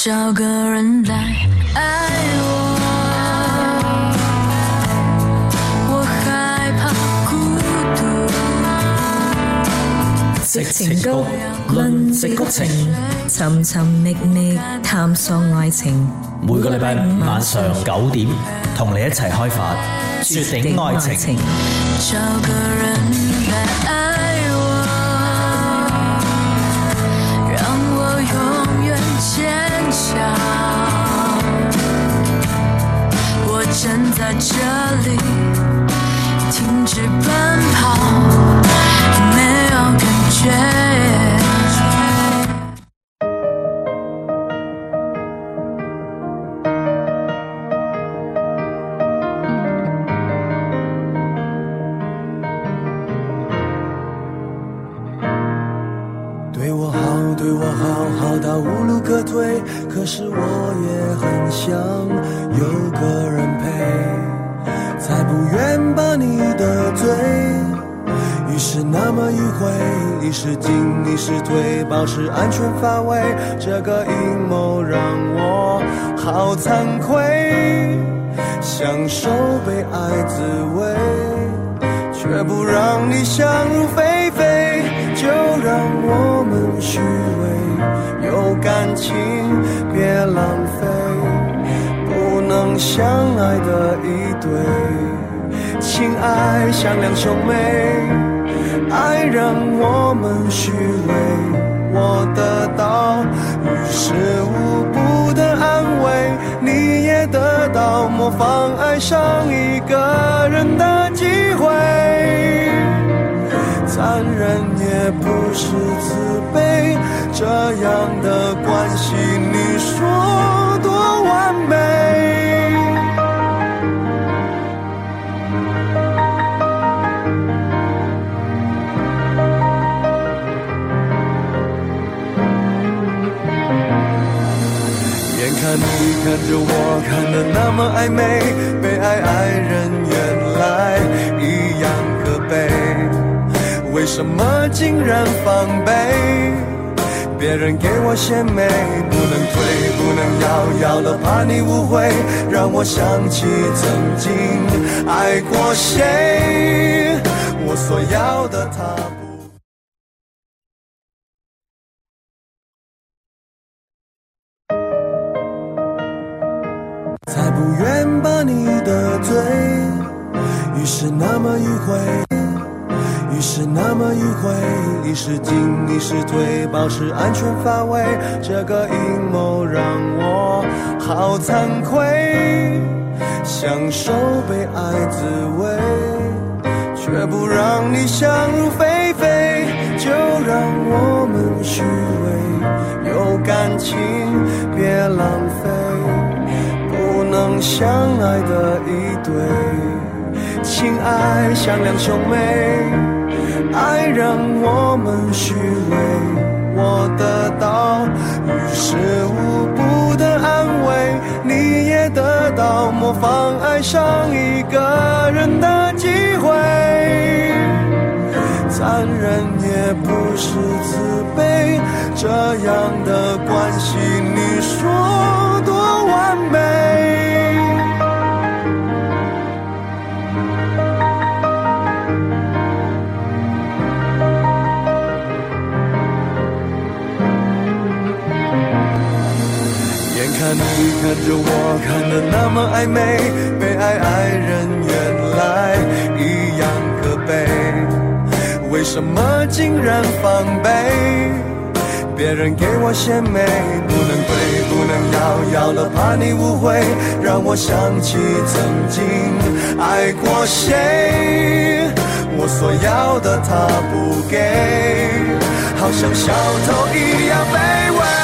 找个人来爱我害怕孤獨。 矽情谷，論矽谷情，尋尋覓覓探索愛情。 每個禮拜五晚上9點，同你一齊開發絕頂愛情。 找個人來愛我，讓我永遠堅強。我站在這裡，停止奔跑，沒有感覺。 可是我也很想有個人陪，才不願把你得罪。於是那麼迂迴，一時進一時退，保持安全範圍。這個陰謀讓我好慚愧，享受被愛滋味，卻不讓你想入非非。就讓我們虛偽，有感情別浪費，不能相愛的一對，情愛像兩兄妹，愛讓我們虛偽，我得到於事無補的安慰，你也得到模仿愛上一個人的機會。殘忍也不是慈悲，這樣的關係你說多完美？眼看你看着我看得那麼曖昧，被愛人原來一樣可悲，為什麼竟然防備？別人給我鮮美，不能退，不能要了怕你誤會，讓我想起曾經愛過誰，我所要的他不。才不願把你得罪，於是那麼迂迴，於是那麼迂迴，一時進一時退，保持安全範圍。這個陰謀讓我好慚愧，享受被愛滋味，卻不讓你想入非非。就讓我們虛偽，有感情別浪費，不能相愛的一對，情愛像兩兄妹，愛讓我們虛偽，我得到於事無補的安慰，你也得到模仿愛上一個人的機會。殘忍也不是慈悲，這樣的關係你說多完美？你看着我看得那麼曖昧，被愛人原來一樣可悲，為什麼竟然防備？別人給我鮮美，不能退，不能要了怕你誤會，讓我想起曾經愛過誰，我所要的他不給，好像小偷一樣卑微。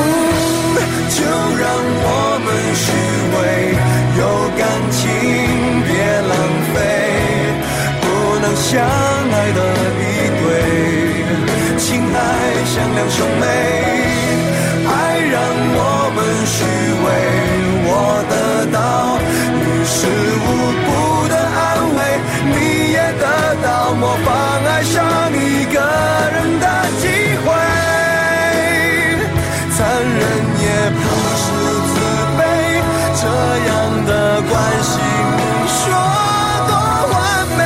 就讓我們虛偽，有感情的一对，情爱像两兄妹，爱让我们虚伪，我得到于事无补的安慰，你也得到模仿爱上一个人的机会，残忍也不是自卑，这样的关系你说多完美。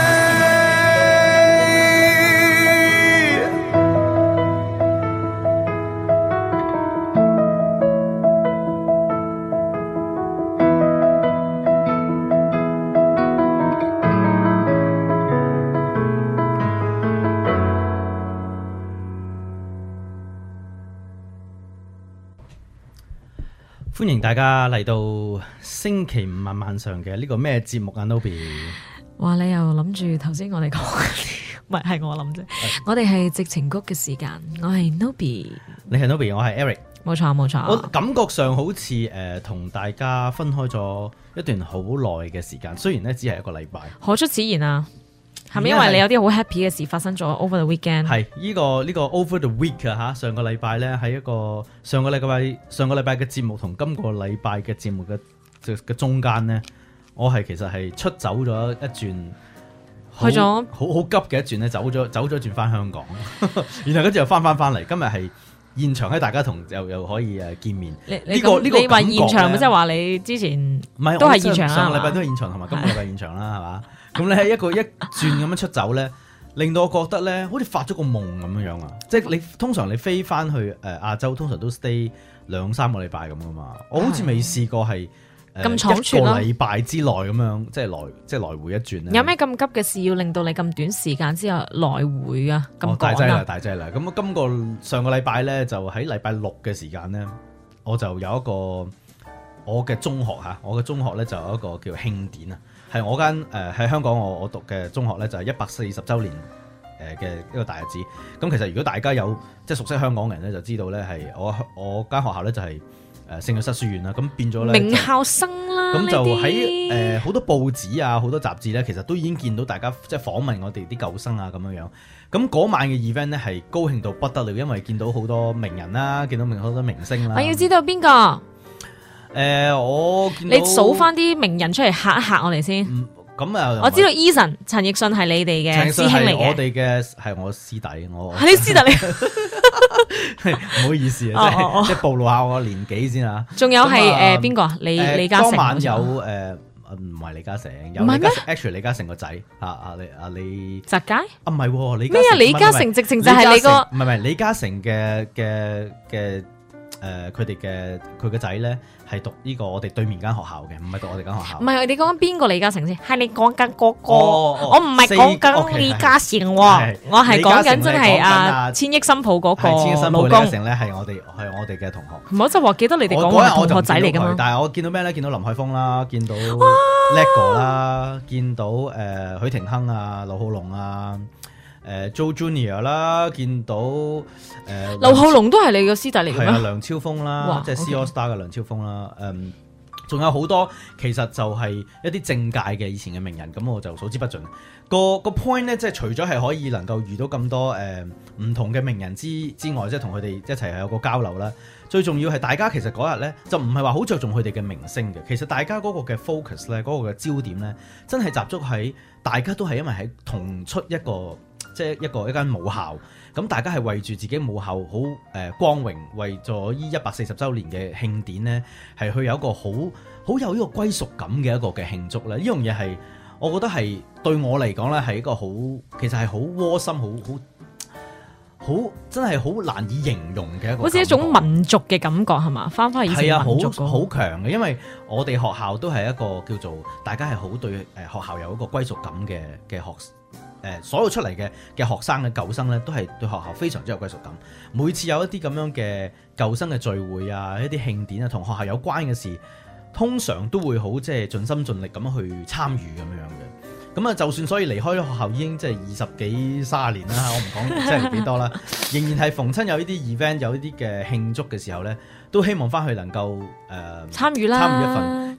歡迎大家嚟到星期五晚上嘅呢個咩節目啊 Nobby？ 哇！你又諗住頭先我哋講，唔係我諗啫。我哋係矽情谷嘅時間，我係 Nobby， 你係 Nobby， 我係 Eric。 冇錯冇錯。 我感覺上好似同大家分開咗一段好耐嘅時間，雖然咧只係一個禮拜。 何出此言啊？係咪因為你有啲好 happy 嘅事發生咗 over the weekend？ 係呢個 over the week 啊嚇！上個禮拜咧喺一個上個禮拜嘅節目同今個禮拜嘅節目嘅中間咧，我係其實係出走咗一轉，去咗好急嘅一轉咧，走咗轉翻香港，然後跟住又翻嚟，今日係現場喺大家同又可以見面。呢個你話現場咪即係話你之前都係現場啦？上個禮拜都係現場，同埋今個禮拜現場啦，係嘛？咁你喺一轉咁樣出走咧，令到我覺得咧，好似發咗個夢咁樣樣啊！即係你通常你飛翻去亞洲，通常都 stay 2-3個禮拜咁噶嘛。我好似未試過係咁倉促一個禮拜之內咁樣，即係來回一轉咧。 有咩咁急嘅事要令到你咁短時間之後來回啊？咁大劑啦！咁上個禮拜咧，就喺禮拜6嘅時間咧，我就有一個我嘅中學嚇，我嘅中學咧就有一個叫慶典啊。係我間喺香港我讀嘅中學咧，就係140週年嘅一個大日子。咁其實如果大家有即係熟悉香港嘅人咧，就知道咧係我間學校咧就係聖約瑟書院啦。咁變咗咧名校生啦。 咁就喺好多報紙啊、好多雜誌咧，其實都已經見到大家即係訪問我哋啲舊生啊咁樣樣。咁嗰晚嘅 event 咧係高興到不得了，因為見到好多名人啦，見到好多明星啦。 我要知道邊個？ 我見到你數翻啲名人出嚟嚇一嚇我哋先。 咁啊， 我知道 Eason 陳奕迅係你哋嘅師兄嚟嘅。 我哋嘅係我師弟，我係你師弟嚟。 唔好意思啊，即係暴露下我年紀先啊。仲有係邊個啊？李嘉誠。 當晚有唔係李嘉誠，有李嘉誠 actually 李嘉誠個仔李澤佳啊，唔係李嘉誠咩啊？李嘉誠直情就係你個唔係李嘉誠嘅佢個仔咧係讀呢個我哋對面間學校嘅，唔係讀我哋間學校。唔係，你講緊邊個李嘉誠先？係你講緊嗰個，我唔係講緊李嘉誠喎，我係講緊真係千億新抱嗰個老公。李嘉誠咧係我哋嘅同學。唔好就話記得你哋講嘅同學仔嚟㗎嘛。但係我見到咩咧？見到林海峰啦，見到叻哥啦，見到許廷鏗啊、劉浩龍啊。Joe Junior 啦，見到劉浩龍都係你個師弟嚟嘅咩？係啊，梁超峰啦，即係 C AllStar 嘅梁超峰啦。仲有好多其實就係一啲政界嘅以前嘅名人，咁我就數之不盡。個 point 咧，即係除咗係可以能夠遇到咁多唔同嘅名人之外，即係同佢哋一齊係有個交流啦。最重要係大家其實嗰日咧就唔係話好着重佢哋嘅明星嘅，其實大家嗰個嘅 focus 咧，嗰個嘅焦點咧，真係集中喺大家都係因為喺同出一個。即係一間母校，咁大家係為住自己母校好光榮，為咗呢140週年嘅慶典呢，係去有一個好有呢個歸屬感嘅一個嘅慶祝咧。呢樣嘢係我覺得係對我嚟講咧係一個其實係好窩心，好真係好難以形容嘅一個，好似一種民族嘅感覺係嘛？翻返以前民族係啊，好強嘅，因為我哋學校都係一個叫做大家係好對學校有一個歸屬感嘅學。所有出嚟嘅學生嘅舊生咧，都係對學校非常之有歸屬感。每次有一啲咁樣嘅舊生嘅聚會啊，一啲慶典啊，同學校有關嘅事，通常都會好即係盡心盡力咁樣去參與咁樣嘅。咁啊，就算所以離開咗學校已經即係20幾30年啦，我唔講即係幾多啦，仍然係逢親有呢啲 event 有呢啲嘅慶祝嘅時候咧，都希望翻去能夠參與一份，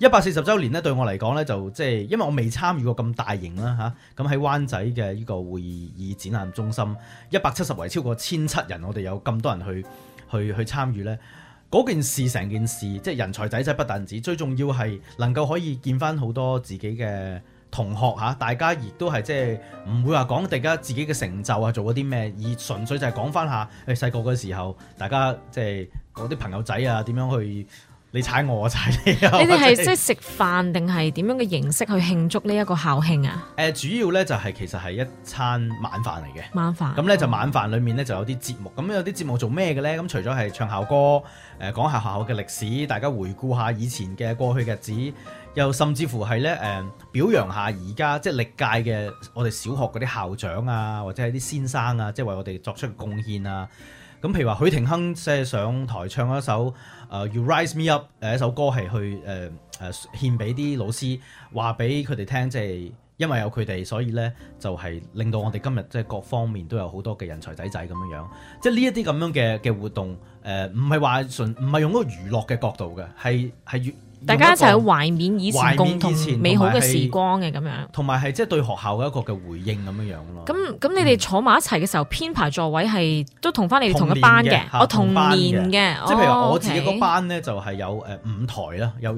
140週年咧，對我嚟講咧，就即係因為我未參與過咁大型啦嚇，咁喺灣仔嘅呢個會議展覽中心170圍超過1700人，我哋有咁多人去參與咧。嗰件事成件事，即係人才濟濟不但止，最重要係能夠可以見翻好多自己嘅同學嚇，大家亦都係即係唔會話講大家自己嘅成就啊，做咗啲咩，而純粹就係講翻下誒細個嘅時候，大家即係嗰啲朋友仔啊點樣去。你踩我踩你啊！ 你哋係即係食飯定係點樣嘅形式去慶祝呢一個校慶啊？ 主要咧就係其實係一餐晚飯嚟嘅。 晚飯咁咧就晚飯裡面咧就有啲節目，咁有啲節目做咩嘅咧？咁除咗係唱校歌，講下學校嘅歷史，大家回顧下以前嘅過去嘅日子，又甚至乎係咧表揚下而家即係歷屆嘅我哋小學嗰啲校長啊，或者係啲先生啊，即係為我哋作出嘅貢獻啊。咁譬如話許廷鏗即係上台唱一首You Rise Me Up 一首歌係去獻俾啲老師，話俾佢哋聽，即係因為有佢哋，所以咧就係令到我哋今日即係各方面都有好多嘅人才仔仔咁樣樣。即係呢一啲咁樣嘅活動，唔係話唔係用嗰個娛樂嘅角度嘅，係大家一齊去懷緬以前共同美好嘅時光嘅咁樣，同埋係即係對學校嘅一個嘅回應咁樣樣咯。 咁你哋坐埋一齊嘅時候，編排座位係都同翻你哋同一班嘅，我同年嘅。 即係譬如話我自己嗰班咧，就係有5台啦，有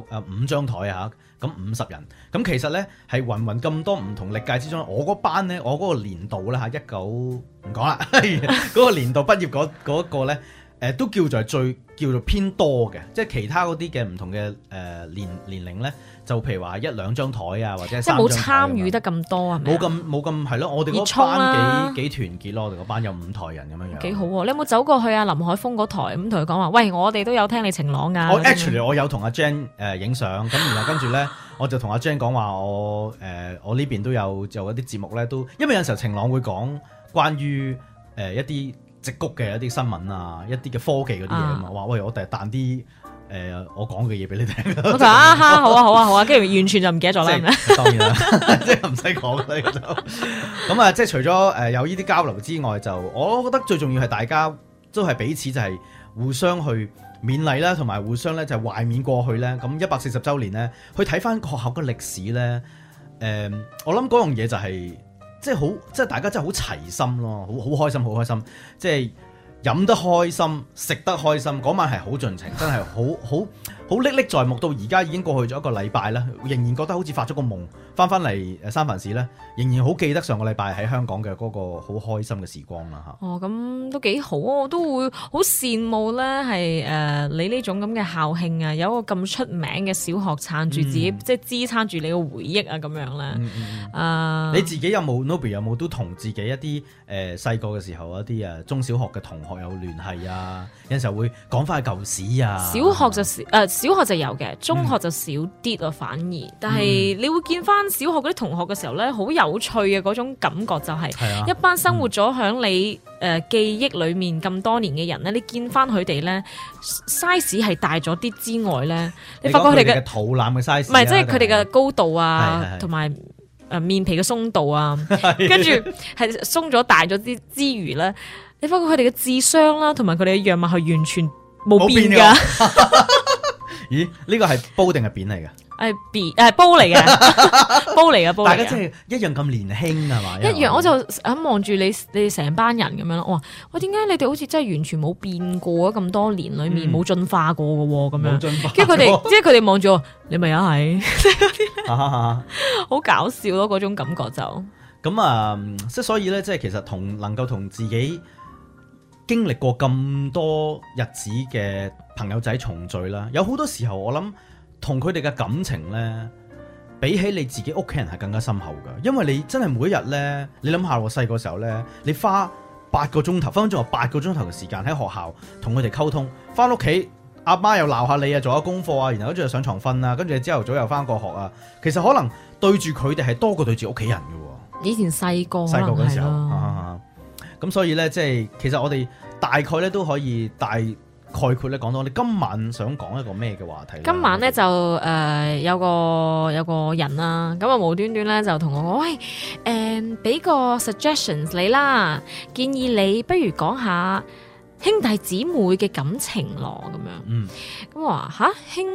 5張台啊，咁50人。咁其實咧係芸咁多唔同歷屆之中，我嗰班咧，我嗰個年度啦嚇，19唔講啦，嗰個年度畢業嗰個咧。都叫做偏多嘅，即係其他嗰啲嘅唔同嘅年齡咧，就譬如話1-2張台啊，或者3張台，即係冇參與得咁多係咪？ 冇咁係咯，我哋嗰班幾團結咯，我哋嗰班有5台人咁樣樣。 幾好喎！你有冇走過去啊林海峰嗰台咁同佢講話？喂，我哋都有聽你晴朗㗎。 我 actually 我有同阿 Jan 影相，咁然後跟住咧，我就同阿 Jan 講話，我呢邊都有一啲節目咧，都因為有時候晴朗會講關於一啲矽谷嘅一啲新聞啊，一啲嘅科技嗰啲嘢啊嘛，話喂，我第日彈啲我講嘅嘢俾你聽。 我話啊哈，好啊，跟住完全就唔記得咗啦。 當然啦，即係唔使講啦。咁啊，即係除咗有呢啲交流之外，就我覺得最重要係大家都係彼此就係互相去勉勵啦，同埋互相咧就係懷緬過去咧。咁140週年咧，去睇翻學校嘅歷史咧，我諗嗰樣嘢就係。即係大家真係好齊心咯，好開心，即係飲得開心，食得開心，嗰晚係好盡情，真係好歷歷在目。到而家已經過去咗1個禮拜啦，仍然覺得好似發咗個夢，翻嚟三藩市咧，仍然好記得上個禮拜喺香港嘅嗰個好開心嘅時光啦嚇。 哦，咁都幾好啊！我都會好羨慕咧，係你呢種咁嘅校慶啊，有一個咁出名嘅小學撐住自己，即係支撐住你嘅回憶啊咁樣咧。 你自己有冇 Nobby 有冇都同自己一啲細個嘅時候一啲中小學嘅同學有聯繫啊？有陣時候會講翻舊史啊。 小學就有嘅，中學就少啲啊，反而。但係你會見翻小學嗰啲同學嘅時候咧，好有趣嘅嗰種感覺就係一班生活咗響你記憶裏面咁多年嘅人咧，你見翻佢哋咧 size 係大咗啲之外咧，你發覺佢哋嘅肚腩嘅 size 唔係，即係佢哋嘅高度啊，同埋面皮嘅鬆度啊，跟住係鬆咗大咗啲之餘咧，你發覺佢哋嘅智商啦，同埋佢哋嘅樣貌係完全冇變噶。 咦？呢個係煲定係扁嚟嘅？ 煲嚟嘅，煲嚟嘅。 大家真係一樣咁年輕係嘛？ 一樣，我就咁望住你哋成班人咁樣咯。我話喂，點解你哋好似真係完全冇變過啊？咁多年裏面冇進化過嘅喎，咁樣。跟住佢哋，即係佢哋望住我，你咪又係，好搞笑咯！嗰種感覺就咁啊，即係所以咧，即係其實能夠同自己經歷過咁多日子嘅朋友仔重聚啦，有好多時候我諗同佢哋嘅感情呢，比起你自己屋企人係更加深厚㗎。因為你真係每一日呢，你諗下我細個時候呢，你花8個鐘頭，分分鐘有8個鐘頭嘅時間喺學校同佢哋溝通，翻屋企阿媽又鬧下你啊，做下功課啊，然後跟住又上床瞓啊，跟住朝頭早又翻過學啊，其實可能對住佢哋係多過對住屋企人㗎喎。 以前細個嗰時候，咁所以呢，即係其實我哋大概呢都可以概括咧講到，你今晚想講一個咩嘅話題？ 今晚咧就有個人啦，咁啊無端端咧就同我講，喂，俾個 suggestions 你啦，建議你不如講下兄弟姊妹嘅感情咯，咁樣。咁我話吓，兄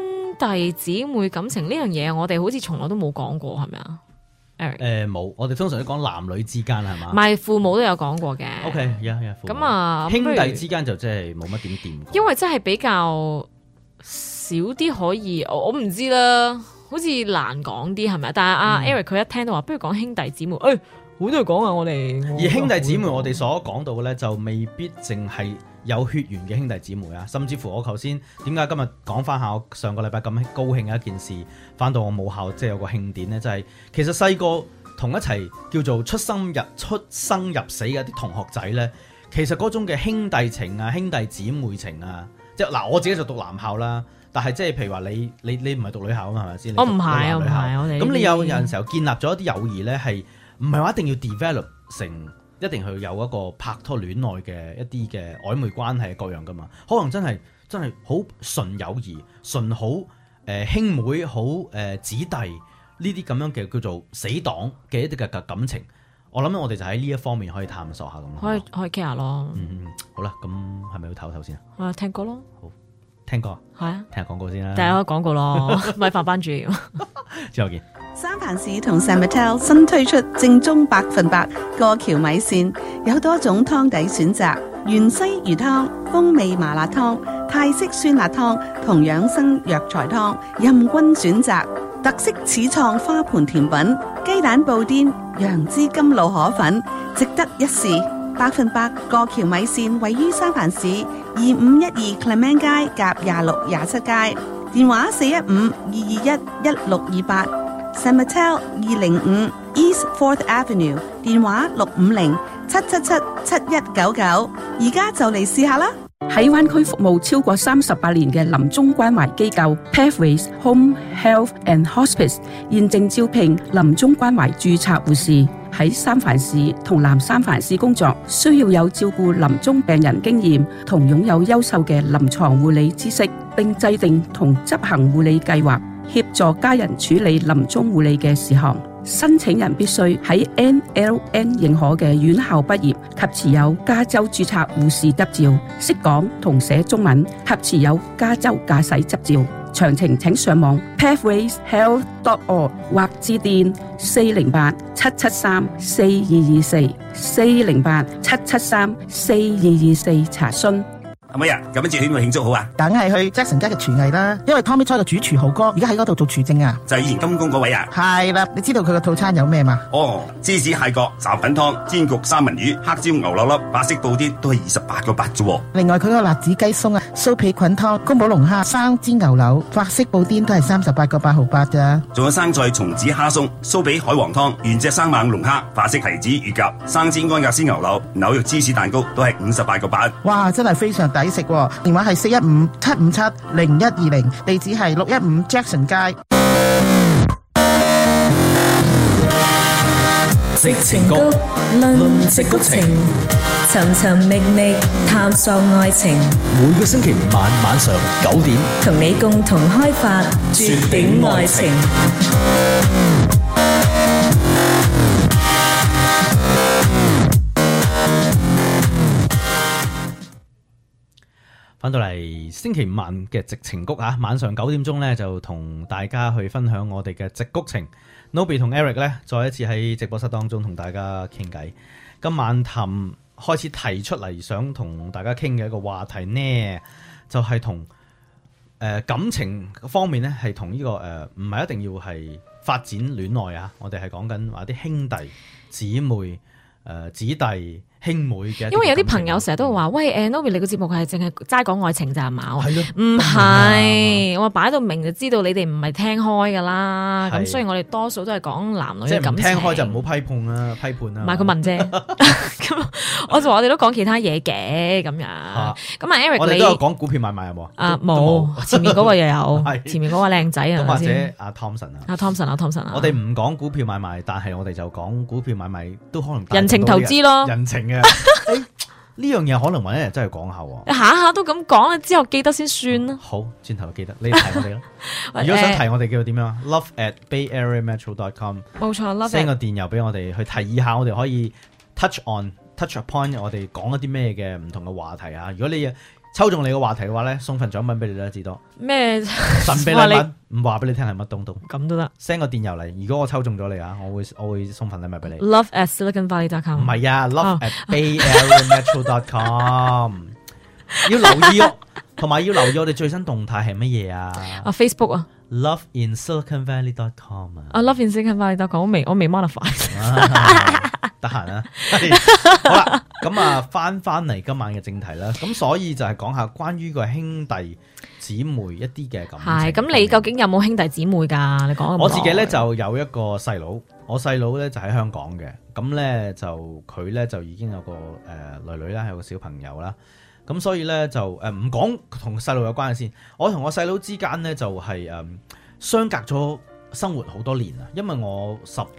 弟姊妹感情呢樣嘢，我哋好似從來都冇講過，係咪啊？ 冇，我哋通常都講男女之間係嘛？ 唔係，父母都有講過嘅。 OK，咁啊， 兄弟之間就真係冇乜點掂。 因為真係比較少啲可以，我唔知啦，好似難講啲係咪？但係阿 Eric 佢一聽到話，不如講兄弟姊妹，好多人講啊，我哋。 而兄弟姊妹，我哋所講到嘅咧，就未必淨係有血緣嘅兄弟姊妹啊，甚至乎我頭先點解今日講翻下我上個禮拜咁高興嘅一件事，翻到我母校即係有個慶典咧，就係其實細個同一齊叫做出生入死嘅啲同學仔咧，其實嗰種嘅兄弟情啊、兄弟姊妹情啊，即係嗱我自己就讀男校啦，但係即係譬如話你唔係讀女校啊嘛，係咪先？我唔係， 我哋咁你有陣時候建立咗一啲友誼咧，係唔係話一定要 develop 成？一定去有一個拍拖戀愛嘅一啲嘅曖昧關係各樣噶嘛，可能真係好純友誼、純好兄妹、好姊弟呢啲咁樣嘅叫做死黨嘅一啲嘅感情，我諗我哋就喺呢一方面可以探索下咁。 可以傾下咯。 好啦，咁係咪要唞先啊？ 聽歌咯。好， 聽歌。係啊， 聽下廣告先啦。 第一個廣告咯，米飯班主。 之後見。 三藩市同 San Mateo 新推出正宗100%過橋米線，有多種湯底選擇，芫茜魚湯、風味麻辣湯、泰式酸辣湯同養生藥材湯，任君選擇。特色始創花盤甜品、雞蛋布甸、楊枝甘露河粉，值得一試。100%過橋米線位於三藩市2512 Clement 街夾26、27街，電話415-221-1628。San Mateo 205 East 4th Avenue， 電話650-777-7199，而家就嚟試下啦！ 喺灣區服務超過38年嘅臨終關懷機構 Pathways Home Health and Hospice 現正招聘臨終關懷註冊護士，喺三藩市同南三藩市工作，需要有照顧臨終病人經驗同擁有優秀嘅臨床護理知識，並制定同執行護理計劃，協助家人處理臨終護理嘅事項。申請人必須喺 NLN 認可嘅院校畢業及持有加州註冊護士執照，識講同寫中文及持有加州駕駛執照。詳情請上網 pathwayshealth.org 或致電408-773-4224 408-773-4224查詢。 阿妹啊，咁樣節慶會慶祝好啊？ 梗係去 Jackson 家嘅廚藝啦，因為 Tommy Choi 嘅主廚豪哥而家喺嗰度做廚政啊。 就係以前金宮嗰位啊？ 係啦，你知道佢個套餐有咩嘛？ 芝士蟹角、雜品湯、煎焗三文魚、黑椒牛柳粒、白色布甸都係28個8啫。 另外佢個辣子雞鬆啊、酥皮菌湯、宮保龍蝦、生煎牛柳、白色布甸都係38個8毫8咋。 仲有生菜松子蝦鬆、酥皮海皇湯、原隻生猛龍蝦、法式提子乳鴿、生煎安格斯牛柳、紐約芝士蛋糕都係58個8。哇， 真係非常抵食喎！電話係415-757-0120，地址係615 Jackson 街。 矽情谷論矽谷情，尋尋覓覓探索愛情。 每個星期5晚上9點， 同你共同開發絕頂愛情。 翻到嚟星期5晚嘅矽情谷啊，晚上9點鐘咧就同大家去分享我哋嘅矽谷情。Nobby 同 Eric 咧再一次喺直播室當中同大家傾偈。今晚開始提出嚟想同大家傾嘅一個話題呢，就係同感情方面咧係同呢個唔係一定要係發展戀愛啊，我哋係講緊話啲兄弟姊妹子弟兄妹嘅， 因為有啲朋友成日都會話，喂，Nobby 你個節目係淨係齋講愛情咋嘛？ 係咯， 唔係，我擺到明就知道你哋唔係聽開噶啦。咁所以我哋多數都係講男女嘅感情。 即係唔聽開就唔好批判啦。唔係佢問啫。咁我哋都講其他嘢嘅咁樣。咁啊 Eric 我哋都有講股票買賣有冇啊？ 冇，前面嗰個又有，前面嗰個靚仔啊， 或者阿 Thompson 啊， 阿 Thompson 啊。 我哋唔講股票買賣，但係我哋就講股票買賣都可能人情投資咯， 人情嘅。呢樣嘢可能揾一日真係講下喎， 下下都咁講啦，之後記得先算啦。 好，轉頭記得你提我哋咯。如果想提我哋叫做點樣？love@bayareametro.com 冇錯 ，send 個電郵俾我哋去提議下，我哋可以 touch upon 我哋講一啲咩嘅唔同嘅話題啊。如果你抽中你個話題嘅話咧，送份獎品俾你啦，至多咩神秘禮物，唔話俾你聽係乜東東， 咁都得。 send 個電郵嚟，如果我抽中咗你啊，我會送份禮物俾你。 love@siliconvalley.com 唔係啊，love@bayareametro.com 要留意哦，同埋要留意我哋最新動態係乜嘢啊 ？Facebook 啊 ，loveinsiliconvalley.com 啊 ，loveinsiliconvalley.com 我未 modify。 得閒啊，好啦，咁啊翻嚟今晚嘅正題啦，咁所以就係講下關於個兄弟姊妹一啲嘅感情。 係，咁你究竟有冇兄弟姊妹㗎？你講。 我自己咧就有一個細佬，我細佬咧就喺香港嘅，咁咧就佢咧就已經有個女啦，有個小朋友啦，咁所以咧就唔講同細路有關嘅先。我同我細佬之間咧就係相隔咗生活好多年啊，因為我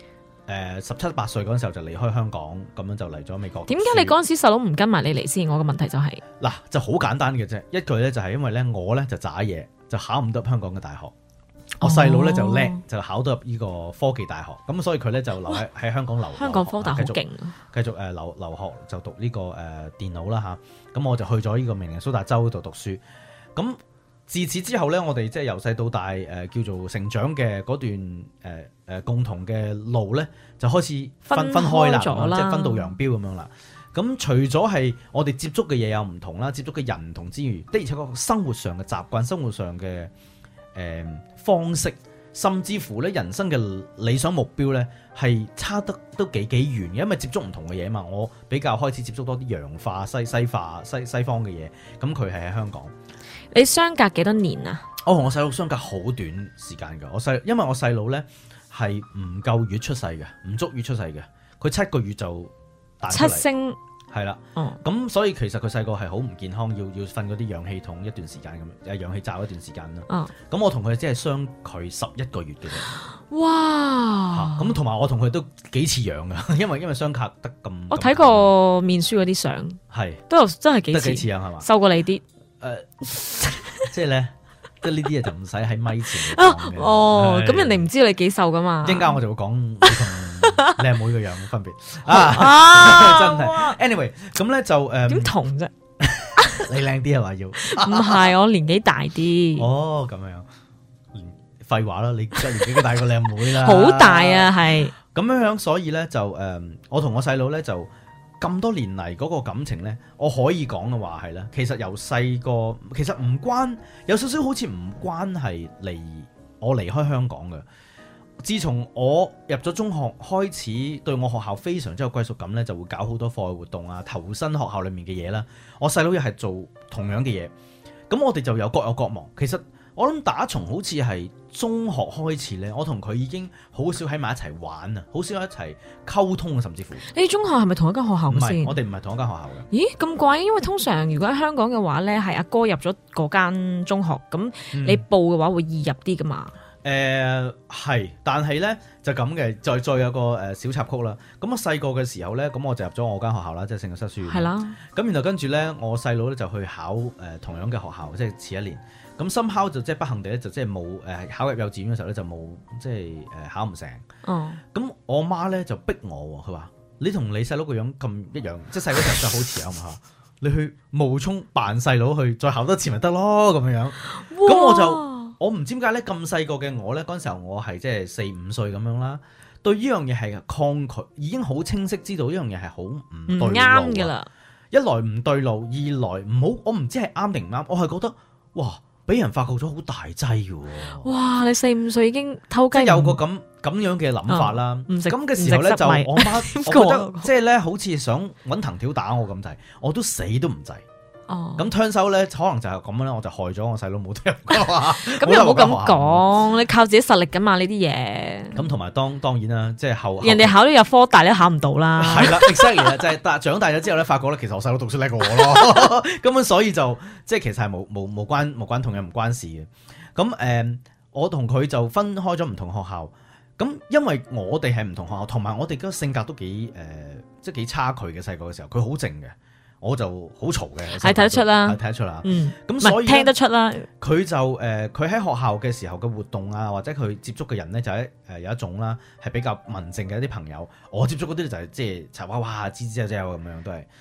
17、18歲嗰陣時候就離開香港，咁樣就嚟咗美國。 點解你嗰陣時細佬唔跟埋你嚟先？我個問題就係嗱，就好簡單嘅啫，一句咧就係因為咧我咧就渣嘢，就考唔到香港嘅大學。我細佬咧就叻，就考到入呢個科技大學，咁所以佢咧就留喺香港留學。 香港科大好勁， 繼續留學就讀呢個電腦啦吓。咁我就去咗呢個明尼蘇達州度讀書。咁自此之後咧，我哋即係由細到大叫做成長嘅嗰段共同嘅路咧，就開始分開啦，即係分道揚鑣咁樣啦。咁除咗係我哋接觸嘅嘢有唔同啦，接觸嘅人唔同之餘，的而且確生活上嘅習慣、生活上嘅方式，甚至乎咧人生嘅理想目標咧，係差得都幾遠嘅，因為接觸唔同嘅嘢嘛。我比較開始接觸多啲洋化、西方嘅嘢，咁佢係喺香港。 你相隔幾多年啊？ 我同我細佬相隔好短時間㗎。因為我細佬咧係唔夠月出世嘅，唔足月出世嘅，佢7個月就彈出嚟。 七星係啦，咁所以其實佢細個係好唔健康，要瞓嗰啲氧氣筒一段時間咁，氧氣罩一段時間啦。咁我同佢只係相距11個月嘅啫。 哇！ 咁同埋我同佢都幾似樣噶，因為相隔得咁。 我睇過面書嗰啲相， 係都有真係幾似樣係嘛？ 瘦過你啲。 即係咧，即係呢啲嘢就唔使喺咪前講嘅。 咁人哋唔知道你幾瘦噶嘛？ 一陣間我就會講你同靚妹個樣嘅分別真係。anyway， 咁咧就點同啫？ 你靚啲係嘛要？ 唔係，我年紀大啲。 哦，咁樣，廢話啦，你真係年紀大過靚妹啦。 好大啊，係。 咁樣，所以咧就我同我細佬咧就。咁多年嚟嗰個感情呢，我可以講嘅話係咧，其實由細個其實唔關，有少少好似唔關係我離開香港嘅。自從我入咗中學開始，對我學校非常之有歸屬感呢，就會搞好多課外活動啊，投身學校裏面嘅嘢啦。我細佬又係做同樣嘅嘢，咁我哋就各有各忙。其實我諗打從好似係中學開始咧，我同佢已經好少喺埋一齊玩啊，好少一齊溝通啊，甚至乎。 你中學係咪同一間學校先？ 唔係，我哋唔係同一間學校嘅。 咦，咁怪！因為通常如果喺香港嘅話咧，係阿哥入咗嗰間中學，咁你報嘅話會易入啲噶嘛？ 係，但係咧就咁嘅，再有個小插曲啦。咁我細個嘅時候咧，咁我就入咗我間學校啦，即係聖若瑟書院。 係啦。咁然後跟住咧，我細佬咧就去考同樣嘅學校，即係遲一年。咁somehow就即係不幸地咧，就即係冇考入幼稚園嘅時候咧，就冇即係考唔成。咁我媽咧就逼我，佢話：你同你細佬個樣咁一樣，即係細佬就好似啊嘛，你去冒充扮細佬去再考多次咪得咯咁樣。咁我唔知點解咧，咁細個嘅我咧，嗰陣時候我係即係4、5歲咁樣啦，對呢樣嘢係抗拒，已經好清晰知道呢樣嘢係好唔啱㗎啦。 一來唔對路，二來唔好，我唔知係啱定唔啱，我係覺得哇！俾人發覺咗好大劑嘅喎！ 哇！你4、5歲已經偷雞， 即係有個咁樣嘅諗法啦。咁嘅時候咧，就我媽，我覺得即係咧，好似想揾藤條打我咁滯，我都死都唔制。咁turn手咧，可能就係咁啦，我就害咗我細佬冇得入學校。 咁又冇咁講，你靠自己實力噶嘛呢啲嘢。 咁同埋當然啦，即係後人哋考到入科大，你考唔到啦。 係啦 exactly 啦，就係長大咗之後咧，發覺咧，其實我細佬讀書叻過我咯。根本所以就即係其實係冇關同樣唔關事嘅。咁我同佢就分開咗唔同學校。咁因為我哋係唔同學校，同埋我哋個性格都幾即係幾差距嘅。細個嘅時候，佢好靜嘅。我就好嘈嘅， 係睇得出啦， 係睇得出啦。咁所以聽得出啦。佢就佢喺學校嘅時候嘅活動啊，或者佢接觸嘅人咧，就有一種啦，係比較文靜嘅一啲朋友。我接觸嗰啲就係即係柴娃娃、吱吱喳喳咁樣都係。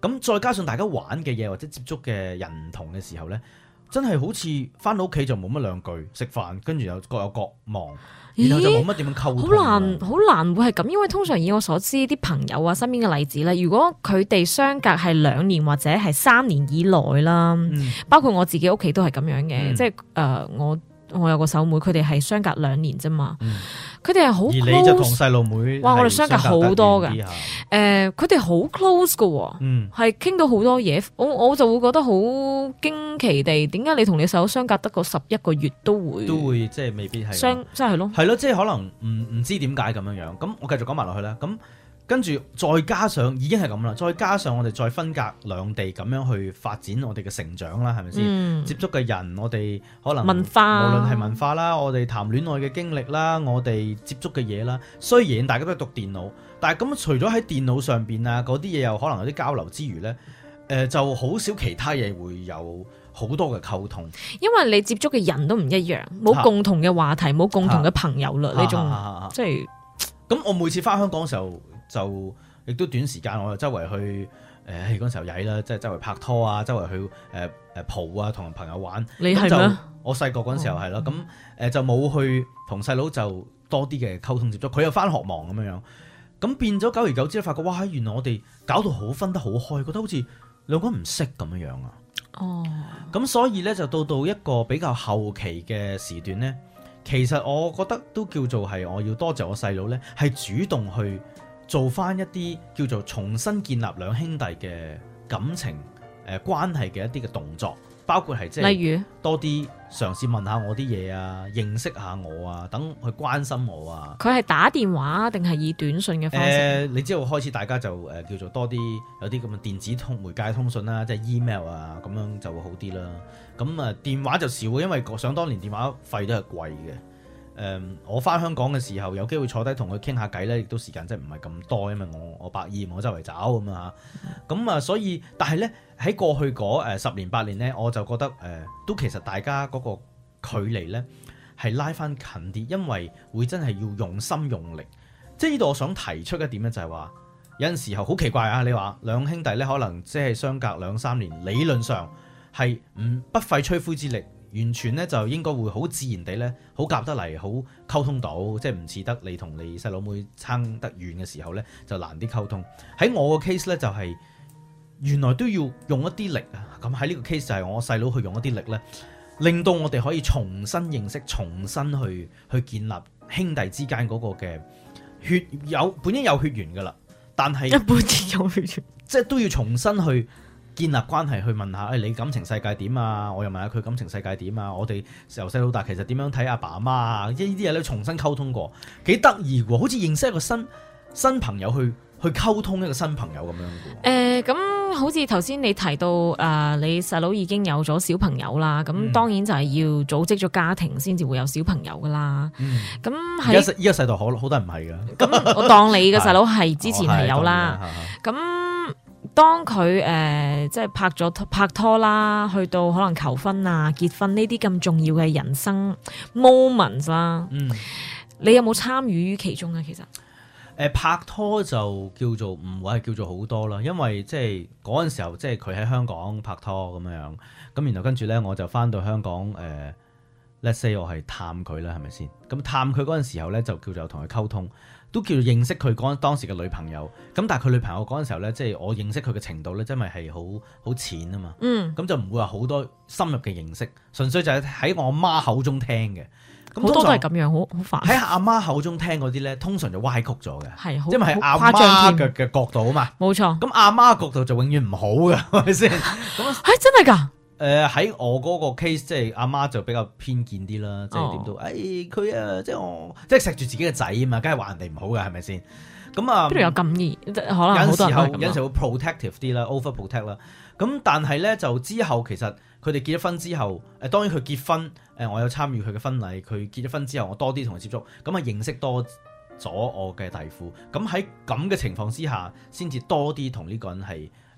咁再加上大家玩嘅嘢或者接觸嘅人唔同嘅時候咧，真係好似翻到屋企就冇乜兩句，食飯跟住又各有各忙，然後就冇乜點樣溝通。 好難會係咁，因為通常以我所知啲朋友啊身邊嘅例子咧，如果佢哋相隔係2年或者係3年以內啦，包括我自己屋企都係咁樣嘅，即係我有個手妹，佢哋係相隔2年啫嘛，佢哋係好 close。而你就同細路妹，哇！我哋相隔好多嘅，佢哋好 close 噶，係傾到好多嘢。我就會覺得好驚奇地，點解你同你細佬相隔得個11個月都會即係未必係真係咯， 係咯，即係可能唔知點解咁樣。咁我繼續講埋落去啦。咁跟住再加上已經係咁啦，再加上我哋再分隔兩地咁樣去發展我哋嘅成長啦，係咪先？接觸嘅人，我哋可能文化， 無論係文化啦，我哋談戀愛嘅經歷啦，我哋接觸嘅嘢啦。雖然大家都係讀電腦，但係咁除咗喺電腦上邊啊嗰啲嘢又可能有啲交流之餘呢，就好少其他嘢會有好多嘅溝通。因為你接觸嘅人都唔一樣，冇共同嘅話題，冇共同嘅朋友啦，呢種即係。 咁我每次翻香港嘅時候，就亦都短時間，我就周圍去嗰陣時候曳啦，即係周圍拍拖啊，周圍去蒲啊，同朋友玩。 你係咩？ 我細個嗰陣時候係咯，咁就冇去同細佬就多啲嘅溝通接觸。佢又翻學忙咁樣，咁變咗久而久之咧，發覺哇，原來我哋搞到好分得好開，覺得好似兩個人唔識咁樣啊。哦，咁所以咧就到一個比較後期嘅時段咧，其實我覺得都叫做係我要多謝我細佬咧，係主動去做翻一啲叫做重新建立兩兄弟嘅感情關係嘅一啲嘅動作，包括係即係例如多啲嘗試問下我啲嘢啊，認識下我啊，等佢關心我啊。佢係打電話定係以短信嘅方式？你知道開始大家就叫做多啲有啲咁嘅電子媒介通訊啦，即係 email 啊，咁樣就會好啲啦。咁啊電話就少，因為想當年電話費都係貴嘅。我翻香港嘅時候有機會坐低同佢傾下偈咧，亦都時間真係唔係咁多，因為我百厭，我周圍走咁啊，咁啊，所以但係咧喺過去嗰10年8年咧，我就覺得都其實大家嗰個距離咧係拉翻近啲，因為會真係要用心用力。即係呢度我想提出一點咧，就係話有陣時候好奇怪啊！你話兩兄弟咧可能即係相隔2-3年，理論上係不費吹灰之力。完全咧就應該會好自然地咧，好夾得嚟，好溝通到，即係唔似得你同你細佬妹差得遠嘅時候咧，就難啲溝通。喺我個 case 咧就係原來都要用一啲力啊！咁喺呢個 case 就係我細佬去用一啲力咧，令到我哋可以重新認識、重新去建立兄弟之間嗰個嘅本應有血緣噶啦，但係一般有血緣，即係都要重新去建立關係，去問下你感情世界點啊，我又問下佢感情世界點啊，我哋由細到大其實點樣睇阿爸阿媽啊，即係呢啲嘢咧重新溝通過，幾得意喎，好似認識一個新朋友去溝通一個新朋友咁樣嘅。 咁好似頭先你提到你細佬已經有咗小朋友啦，咁當然就係要組織咗家庭先至會有小朋友噶啦。咁喺依家世代好多人唔係㗎。 咁我當你嘅細佬係之前係有啦。咁當佢即係拍拖啦，去到可能求婚啊、結婚呢啲咁重要嘅人生 moment 啦，你有冇參與於其中咧？其實拍拖就叫做唔會係叫做好多啦，因為即係嗰陣時候即係佢喺香港拍拖咁樣，咁然後跟住咧我就翻到香港let's say 我係探佢啦，係咪先？咁探佢嗰陣時候咧就叫做同佢溝通。都叫做認識佢當時嘅女朋友，咁但係佢女朋友嗰陣時候咧，即係我認識佢嘅程度咧，真係好淺啊嘛。咁就唔會話好多深入嘅認識，純粹就係喺我媽口中聽嘅。 好多都係咁樣，好煩。 喺阿媽口中聽嗰啲咧，通常就歪曲咗嘅， 係因為係阿媽嘅角度啊嘛。 冇錯。 咁阿媽角度就永遠唔好嘅，係咪先？咁真係㗎。 喺我嗰個 case，即係阿媽就比較偏見啲啦，即係點到，佢啊，即係我，即係錫住自己嘅仔啊嘛，梗係話人哋唔好㗎，係咪先？咁啊，邊度有咁易？可能好多人有陣時會 protective 啲啦 ，over protect 啦。咁但係咧，就之後其實佢哋結咗婚之後，當然佢結婚，我有參與佢嘅婚禮。佢結咗婚之後，我多啲同佢接觸，咁啊認識多咗我嘅弟婦。咁喺咁嘅情況之下，先至多啲同呢個人係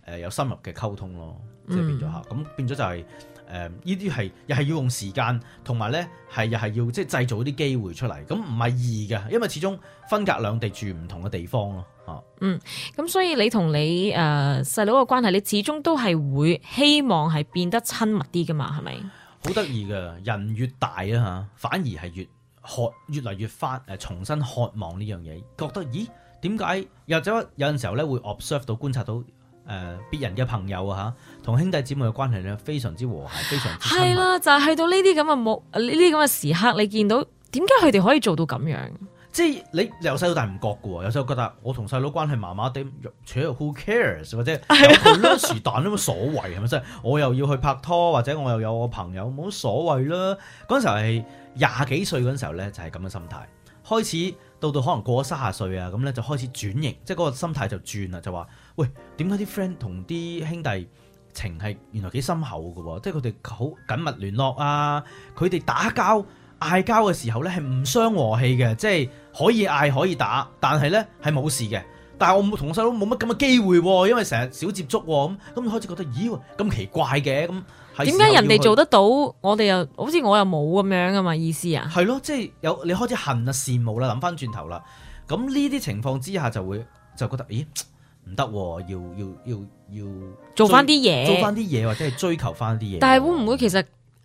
有深入嘅溝通咯，即係變咗嚇，咁變咗就係呢啲係又係要用時間，同埋咧又係要即係製造啲機會出嚟，咁唔係易嘅，因為始終分隔兩地住唔同嘅地方咯嚇。 咁所以你同你細佬嘅關係，你始終都係會希望係變得親密啲噶嘛，係咪？好得意嘅，人越大啊嚇，反而係越嚟越重新渴望呢樣嘢，覺得咦點解有陣時候咧會 observe 到觀察到別人嘅朋友啊嚇，同兄弟姊妹嘅關係咧非常之和諧，非常之親密。係啦， 就係去到呢啲咁嘅時刻，你見到點解佢哋可以做到咁樣？ 即係你由細到大唔覺嘅喎，有時候覺得我同細佬關係麻麻地，除咗 who cares 或者有佢啦，是但都冇所謂係咪先？我又要去拍拖，或者我又有我朋友，冇所謂啦。嗰陣時候係20幾歲嗰陣時候咧，就係咁嘅心態。開始到可能過咗30歲啊，咁咧就開始轉型，即係嗰個心態就轉啦，就話喂，點解啲 friend 同啲兄弟情係原來幾深厚嘅喎？即係佢哋好緊密聯絡啊，佢哋打交嗌交嘅時候咧係唔傷和氣嘅，即係可以嗌可以打，但係咧係冇事嘅。但係我同我細佬冇乜咁嘅機會喎，因為成日少接觸喎，咁開始覺得咦咁奇怪嘅咁。 點解人哋做得到，我哋又好似我又冇咁樣噶嘛？意思啊？ 係咯，即係你開始恨啊羨慕啦，諗翻轉頭啦。咁呢啲情況之下就覺得，咦唔得，要做翻啲嘢，或者係追求翻啲嘢。 但係會唔會其實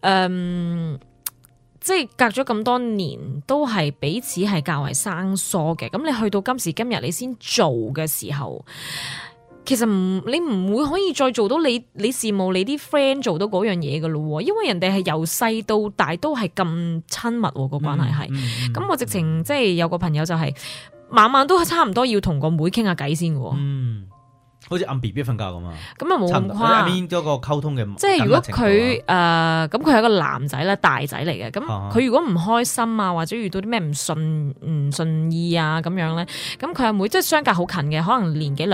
即係隔咗咁多年，都係彼此係較為生疏嘅。咁你去到今時今日，你先做嘅時候。其實你唔會可以再做到你羨慕你啲 friend 做到嗰樣嘢噶咯，因為人哋係由細到大都係咁親密個關係係。咁我直情即係有個朋友就係晚晚都差唔多要同個妹傾下偈先嘅。 好似按 BB 瞓覺咁啊。 咁啊冇咁誇。 邊嗰個溝通嘅， 即係如果佢咁佢係一個男仔啦，大仔嚟嘅。咁佢如果唔開心啊，或者遇到啲咩唔順意啊咁樣咧，咁佢阿妹即係相隔好近嘅，可能年幾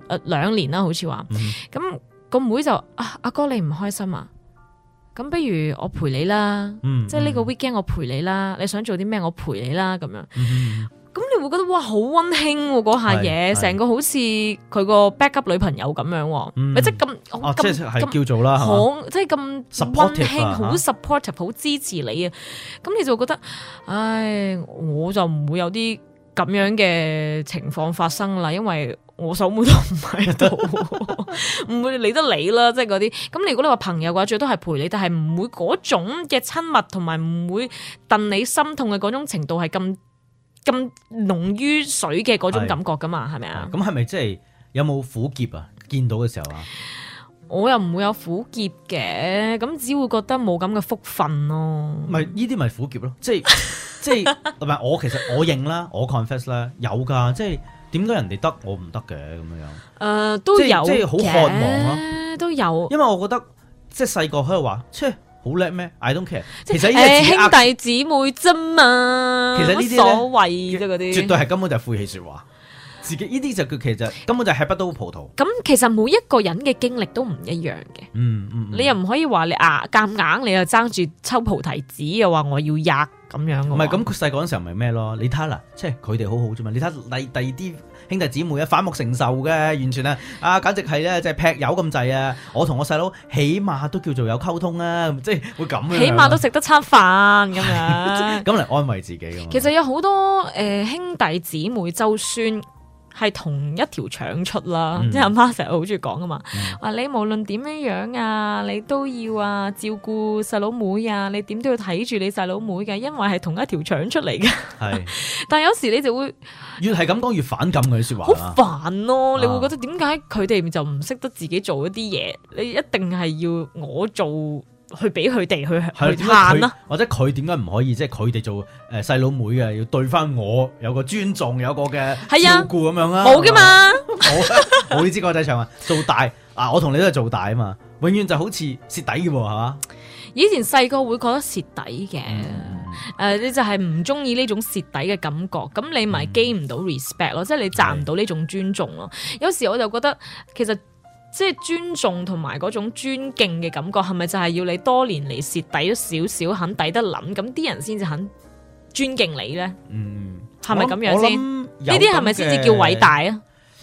2年啦，好似話。咁個妹就阿哥你唔開心啊？咁不如我陪你啦，即係呢個 weekend 我陪你啦，你想做啲咩我陪你啦咁樣。咁你會覺得哇好溫馨嗰下嘢，成個好似佢個 backup 女朋友咁樣，即係咁即係叫做啦， 即係咁溫馨，好 supportive， 好支持你啊！咁你就覺得，唉，我就唔會有啲咁樣嘅情況發生啦，因為我手妹都唔喺度，唔會理得你啦，即係嗰啲。咁你如果你話朋友嘅話，最多係陪你，但係唔會嗰種嘅親密同埋唔會戥你心痛嘅嗰種程度係咁濃於水嘅嗰種感覺噶嘛，係咪啊？ 咁係咪即係有冇苦澀啊？見到嘅時候啊， 我又唔會有苦澀嘅，咁只會覺得冇咁嘅福分咯。 咪呢啲咪苦澀咯，即係唔係我其實我認啦，我 confess 啦，有噶，即係點解人哋得我唔得嘅咁樣樣？ 都有即係好渴望咯， 都有。因為我覺得即係細個喺度話，好叻咩 ？I don't care。其實呢啲兄弟姊妹啫嘛， 其實呢啲所謂啫，嗰啲絕對係根本就係晦氣說話。自己呢啲就其實根本就係吃不到葡萄。 咁其實每一個人嘅經歷都唔一樣嘅。你又唔可以話你夾硬你又爭住抽菩提子，又話我要吔咁樣。 唔係咁，佢細個嗰陣時候咪咩咯？你睇啦，即係佢哋好好啫嘛。你睇第二啲兄弟姊妹反目成仇嘅，完全簡直係咧，即係劈友咁滯啊！我同我細佬起碼都叫做有溝通啊，即係會咁樣。 起碼都食得餐飯咁樣， 咁嚟安慰自己㗎嘛。 其實有好多兄弟姊妹周孫。係同一條腸出啦，即係阿媽成日好中意講噶嘛，話你無論點樣啊，你都要照顧細佬妹啊，你點都要睇住你細佬妹嘅，因為係同一條腸出嚟嘅。係，但係有時你就會越係咁講越反感佢啲說話， 好煩咯。你會覺得點解佢哋就唔識得自己做一啲嘢？你一定係要我做。去俾佢哋去嘆啦， 或者佢點解唔可以即係佢哋做細佬妹嘅，要對翻我有個尊重，有個嘅照顧咁樣啊？ 冇噶嘛， 冇呢支歌仔唱啊！做大我同你都係做大啊嘛，永遠就好似蝕底嘅喎，係嘛？ 以前細個會覺得蝕底嘅，你就係唔中意呢種蝕底嘅感覺，咁你咪 gain 唔到 respect 咯，即係你賺唔到呢種尊重咯。有時我就覺得其實。即係尊重同埋嗰種尊敬嘅感覺，係咪就係要你多年嚟蝕底咗少少，肯抵得諗，咁啲人先至肯尊敬你咧？係咪咁樣先？呢啲係咪先至叫偉大啊？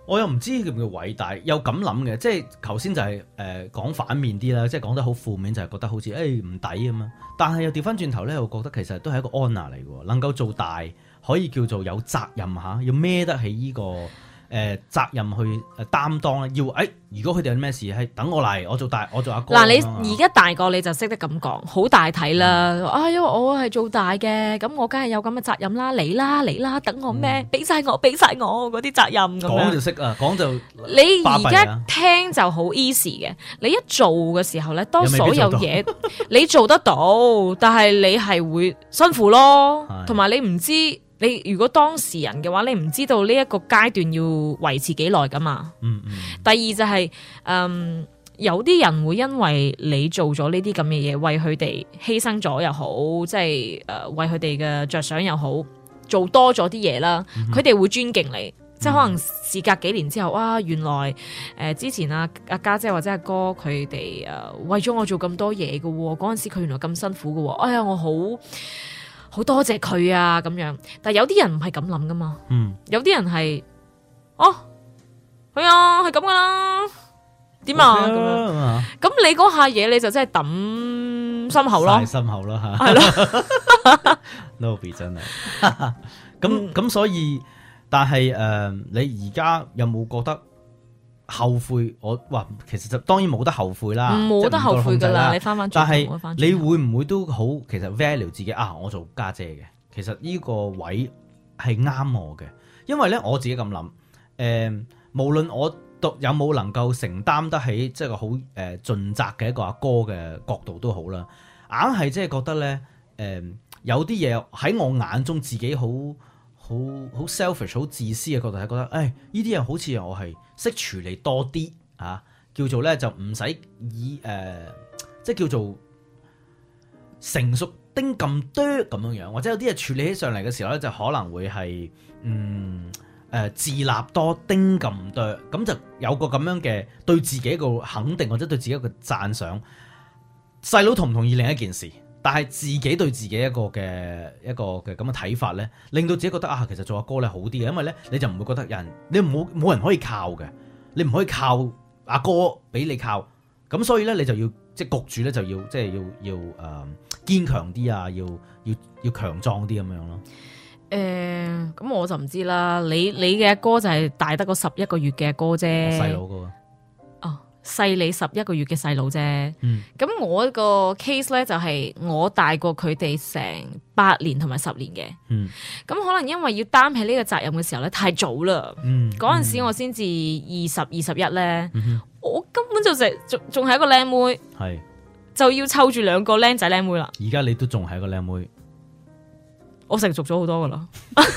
我又唔知叫唔叫偉大，又咁諗嘅，即係頭先就係講反面啲啦，即係講得好負面，就係覺得好似唔抵咁嘛。但係又調翻轉頭咧，我覺得其實都係一個 honor 嚟嘅，能夠做大可以叫做有責任嚇，要孭得起呢個責任去擔當咧。要如果佢哋有咩事，係等我嚟，我做大，我做阿哥。 嗱，你而家大個你就識得咁講，好大體啦。因為我係做大嘅，咁我梗係有咁嘅責任啦。嚟啦，等我咩？俾晒我嗰啲責任咁樣。 講就識啊，講就你而家聽就好 easy 嘅。你一做嘅時候咧，當所有嘢你做得到，但係你係會辛苦咯，同埋你唔知。你如果當事人嘅話，你唔知道呢一個階段要維持幾耐噶嘛？第二就係有啲人會因為你做咗呢啲咁嘅嘢，為佢哋犧牲咗又好，即係為佢哋嘅着想又好，做多咗啲嘢啦，佢哋會尊敬你。即係可能事隔幾年之後，原來之前阿家姐或者阿哥佢哋為咗我做咁多嘢嘅喎，嗰陣時佢原來咁辛苦嘅喎，哎呀我好多謝佢啊咁樣，但係有啲人唔係咁諗噶嘛，有啲人係係啊係咁噶啦，點啊咁樣，咁你嗰下嘢你就真係抌心口咯， 心口咯吓， 係咯 ，Nobby 真係，咁所以，但係你而家有冇覺得後悔？我話其實就當然冇得後悔啦， 冇得後悔噶啦，你翻轉頭， 但係你會唔會都好？其實 value 自己我做家姐嘅，其實呢個位係啱我嘅，因為咧我自己咁諗，無論我有冇能夠承擔得起即係個好盡責嘅一個阿哥嘅角度都好啦，硬係即係覺得咧有啲嘢喺我眼中自己好 selfish 好自私嘅角度係覺得，呢啲嘢好似我係識處理多啲叫做咧就唔使以即係叫做成熟丁咁多咁樣樣，或者有啲嘢處理起上嚟嘅時候咧，就可能會係自立多丁咁多，咁就有個咁樣嘅對自己一個肯定或者對自己一個讚賞。細佬同唔同意另一件事，但係自己對自己一個嘅咁嘅睇法咧，令到自己覺得其實做阿哥咧好啲嘅，因為咧你就唔會覺得有人你冇人可以靠嘅，你唔可以靠阿哥俾你靠，咁所以咧你就要即係焗住咧就要即係要堅強啲啊，要強壯啲咁樣咯。 咁我就唔知啦。你嘅阿哥就係大得個11個月嘅阿哥啫， 細佬個細你11個月嘅細佬啫。咁我個 case 咧就係我大過佢哋成8年同埋10年嘅。咁可能因為要擔起呢個責任嘅時候咧太早啦。嗰陣時我先至20、21咧，我根本就仲係一個靚妹， 係就要湊住2個靚仔靚妹啦。 而家你都仲係一個靚妹。 我成熟咗好多噶啦。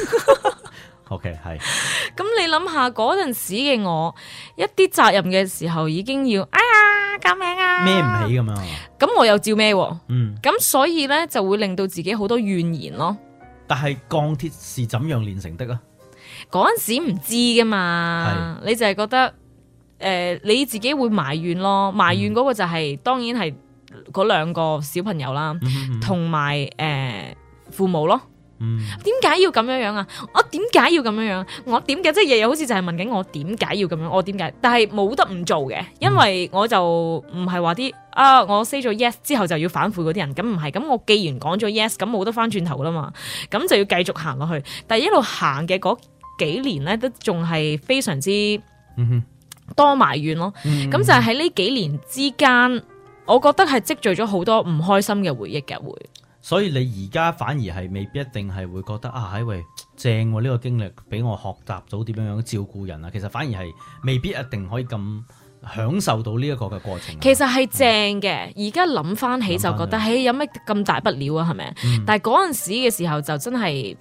OK 係。 咁你諗下嗰陣時嘅我，一啲責任嘅時候已經要救命啊， 孭唔起咁樣。 咁我又照孭。咁所以咧就會令到自己好多怨言咯。 但係鋼鐵是怎樣煉成的啊？ 嗰陣時唔知噶嘛，你就係覺得你自己會埋怨咯，埋怨嗰個就係當然係嗰2個小朋友啦，同埋父母咯。點解要咁樣啊？我點解要咁樣？我點解即係日日好似就係問緊我點解要咁樣？我點解？但係冇得唔做嘅，因為我就唔係話啲我 say 咗 yes 之後就要反悔嗰啲人，咁唔係。咁我既然講咗 yes，咁冇得翻轉頭啦嘛，咁就要繼續行落去。但係一路行嘅嗰幾年咧，都仲係非常之多埋怨咯。咁就係喺呢幾年之間，我覺得係積聚咗好多唔開心嘅回憶嘅會。 所以你而家反而係未必一定係會覺得喂正喎，呢個經歷俾我學習到點樣照顧人啊，其實反而係未必一定可以咁享受到呢一個嘅過程。 其實係正嘅，而家諗翻起就覺得有咩咁大不了啊，係咪？但係嗰陣時嘅時候就真係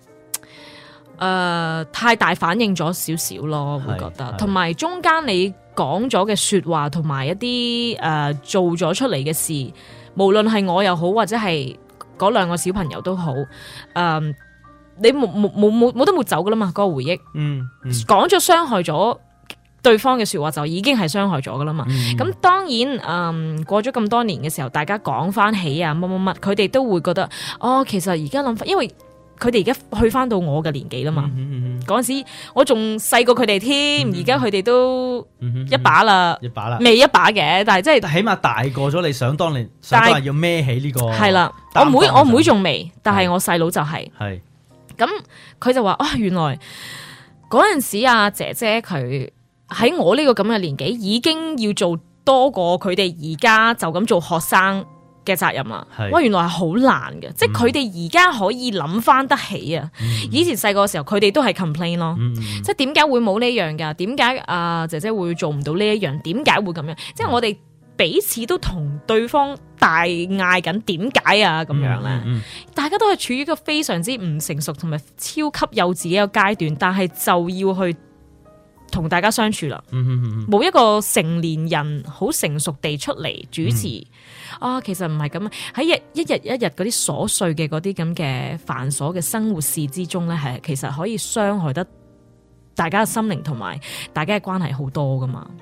太大反應咗少少咯，會覺得。同埋中間你講咗嘅說話同埋一啲做咗出嚟嘅事，無論係我又好或者係嗰2個小朋友都好，你冇得抹走噶啦嘛，嗰個回憶，講咗傷害咗對方嘅說話就已經係傷害咗噶啦嘛。咁當然，過咗咁多年嘅時候，大家講翻起乜，佢哋都會覺得其實而家諗翻，因為佢哋而家去翻到我嘅年紀啦嘛，嗰陣時我仲細過佢哋添，而家佢哋都一把啦，未一把嘅，但係即係起碼大個咗，你想當年要孭起呢個係啦，我妹仲未，但係我細佬就係，咁佢就話原來嗰陣時阿姐姐佢喺我呢個咁嘅年紀已經要做多過佢哋而家就咁做學生嘅責任啦，哇！原來係好難嘅，即係佢哋而家可以諗翻得起啊！以前細個嘅時候，佢哋都係 complain 咯，即係點解會冇呢樣㗎？點解姐姐會做唔到呢一樣？點解會咁樣？即係我哋彼此都同對方大嗌緊點解啊咁樣咧？大家都係處於一個非常之唔成熟同埋超級幼稚嘅一個階段，但係就要去同大家相處啦。冇一個成年人好成熟地出嚟主持。其實唔係咁，喺一日嗰啲瑣碎嘅嗰啲咁嘅繁瑣嘅生活事之中咧，係其實可以傷害得大家嘅心靈同埋大家嘅關係好多噶嘛。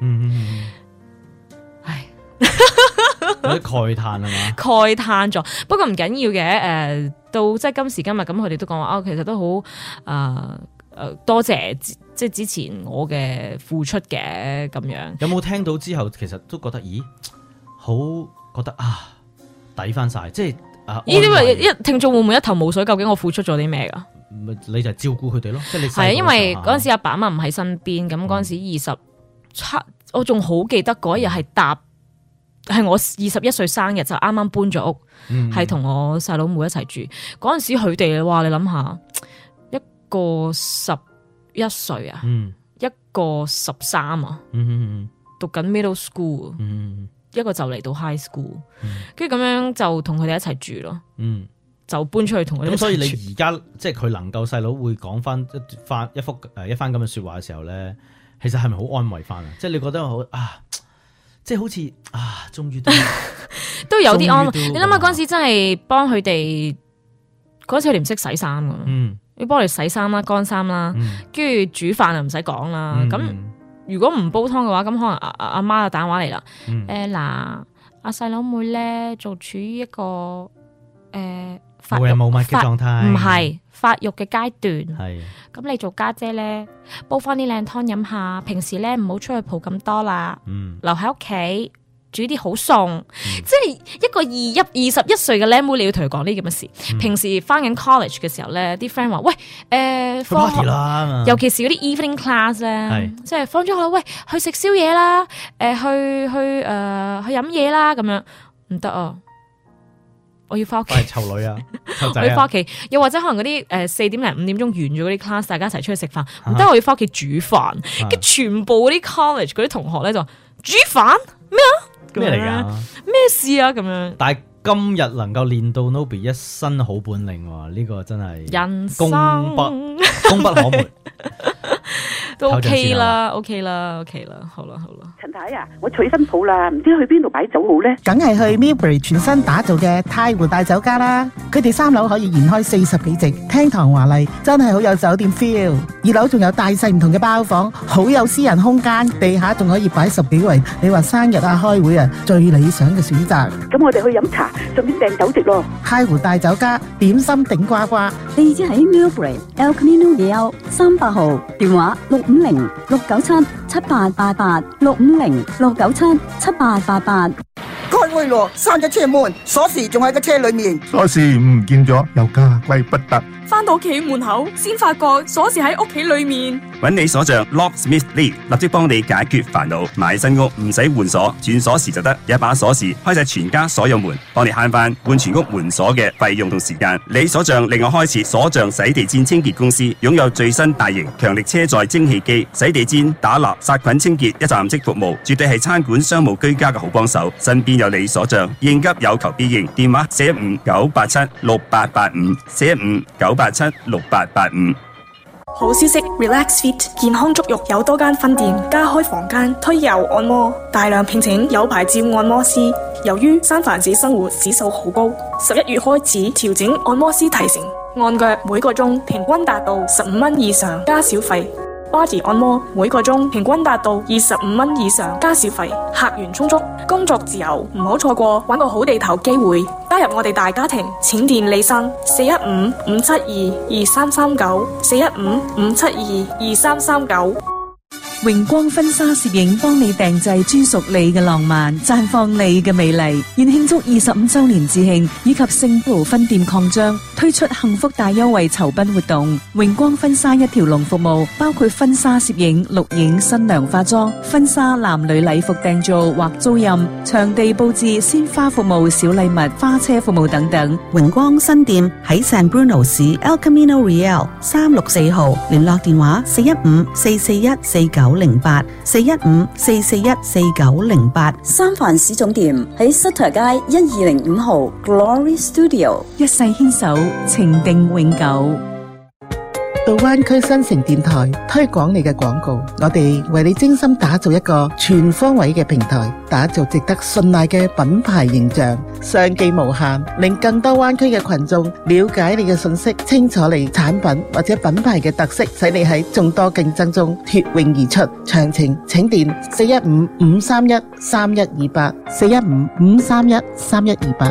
唉， 有啲慨嘆係嘛？ 慨嘆咗，不過唔緊要嘅。到即係今時今日咁，佢哋都講話其實都好多謝即係之前我嘅付出嘅咁樣。 有冇聽到之後，其實都覺得好？覺得抵翻晒，即係呢啲聽眾會唔會一頭霧水？究竟我付出咗啲咩噶？ 你就照顧佢哋咯，即係你係因為嗰陣時阿爸阿媽唔喺身邊，咁嗰陣時27，我仲好記得嗰一日係我21歲生日，就啱啱搬咗屋，係同我細佬妹一齊住。嗰陣時佢哋話你諗下，一個11歲啊，一個13啊，讀緊 middle school。一個就嚟到 high school，跟住咁樣就同佢哋一齊住咯，就搬出去同佢哋一齊住。咁所以你而家即係佢能夠細佬會講翻一番咁嘅說話嘅時候咧，其實係咪好安慰翻啊？即係你覺得好即係好似終於都有啲安慰。你諗下嗰陣時真係幫佢哋，嗰陣時佢哋唔識洗衫噶，要幫佢哋洗衫啦、乾衫啦，跟住煮飯就唔使講啦，咁。如果唔煲湯嘅話，咁可能阿媽就打電話嚟啦。嗱，阿細佬妹咧就處於一個冇人冇物嘅狀態，唔係發育嘅階段。係咁，你做家姐咧，煲翻啲靚湯飲下。平時咧唔好出去蒲咁多啦，留喺屋企煮啲好餸。即係一個21歲嘅僆妹，你要同佢講呢咁嘅事。平時翻緊 college 嘅時候咧，啲 friend 話喂放學啦，尤其是嗰啲 evening class 咧，即係放咗學喂去食宵夜啦，去飲嘢啦，咁樣唔得啊！我要翻屋企， 湊女啊， 我要翻屋企。又或者可能嗰啲4點零5點鐘完咗嗰啲 class，大家一齊出去食飯，唔得，我要翻屋企煮飯。跟全部嗰啲 college 嗰啲同學咧就話煮飯咩啊？咩嚟噶？咩事啊？咁樣。但係今日能夠練到 Nobby 一身好本領，呢個真係人生功不可沒。都 OK 啦，好啦。 陳太啊，我娶新抱啦，唔知去邊度擺酒好咧？ 梗係去 Millbury 全新打造嘅太湖大酒家啦！佢哋3樓可以延開40幾席，廳堂華麗，真係好有酒店 feel。2樓仲有大細唔同嘅包房，好有私人空間，地下仲可以擺10幾圍。你話生日啊、開會啊，最理想嘅選擇。 咁我哋去飲茶，順便訂酒席咯。 太湖大酒家點心頂呱呱， 地址喺 Millbury El Camino Real 300號，電話650-697-7888 650-697-7888。 開會咯，閂咗車門，鎖匙仲喺個車裏面。 鎖匙唔見咗，又加貴不得。 翻到屋企門口，先發覺鎖匙喺屋企裏面。 揾你鎖匠 Locksmith Lee， 立即幫你解決煩惱。買新屋唔使換鎖，轉鎖匙就得，一把鎖匙開晒全家所有門，幫你慳翻換全屋換鎖嘅費用同時間。你鎖匠另外開設鎖匠洗地氈清潔公司，擁有最新大型強力車載蒸汽機、洗地氈、打蠟、殺菌清潔一站式服務，絕對係餐館、商務、居家嘅好幫手。身邊有你鎖匠，應急有求必應。電話415-987-6885，415-987-6885。 好消息 ，Relax Fit 健康足浴有多間分店，加開房間推油按摩，大量聘請有牌照按摩師。由於三藩市生活指數好高，11月開始調整按摩師提成，按腳每個鐘平均達到15蚊以上加小費。 Body 按摩，每個鐘平均達到25蚊以上加小費，客源充足，工作自由，唔好錯過搵個好地頭機會，加入我哋大家庭，淺電李生415-572-2339，415-572-2339。 榮光婚紗攝影幫你訂製專屬你嘅浪漫，綻放你嘅美麗。現慶祝25周年致慶以及聖葡分店擴張，推出幸福大優惠酬賓活動。榮光婚紗一條龍服務，包括婚紗攝影、錄影、新娘化妝、婚紗男女禮服訂造或租賃、場地佈置、鮮花服務、小禮物、花車服務等等。 榮光新店喺 San Bruno 市 El Camino Real 364號，聯絡電話415-441-4908，415-441-4908。 三藩市總店喺 Sutter 街1205號 Glory Studio， 一世牽手，情定永久。 到灣區新城電台推廣你嘅廣告，我哋為你精心打造一個全方位嘅平台，打造值得信賴嘅品牌形象，商機無限，令更多灣區嘅群眾了解你嘅信息，清楚你產品或者品牌嘅特色，使你喺眾多競爭中脫穎而出。詳情請電415-531-3128，415-531-3128。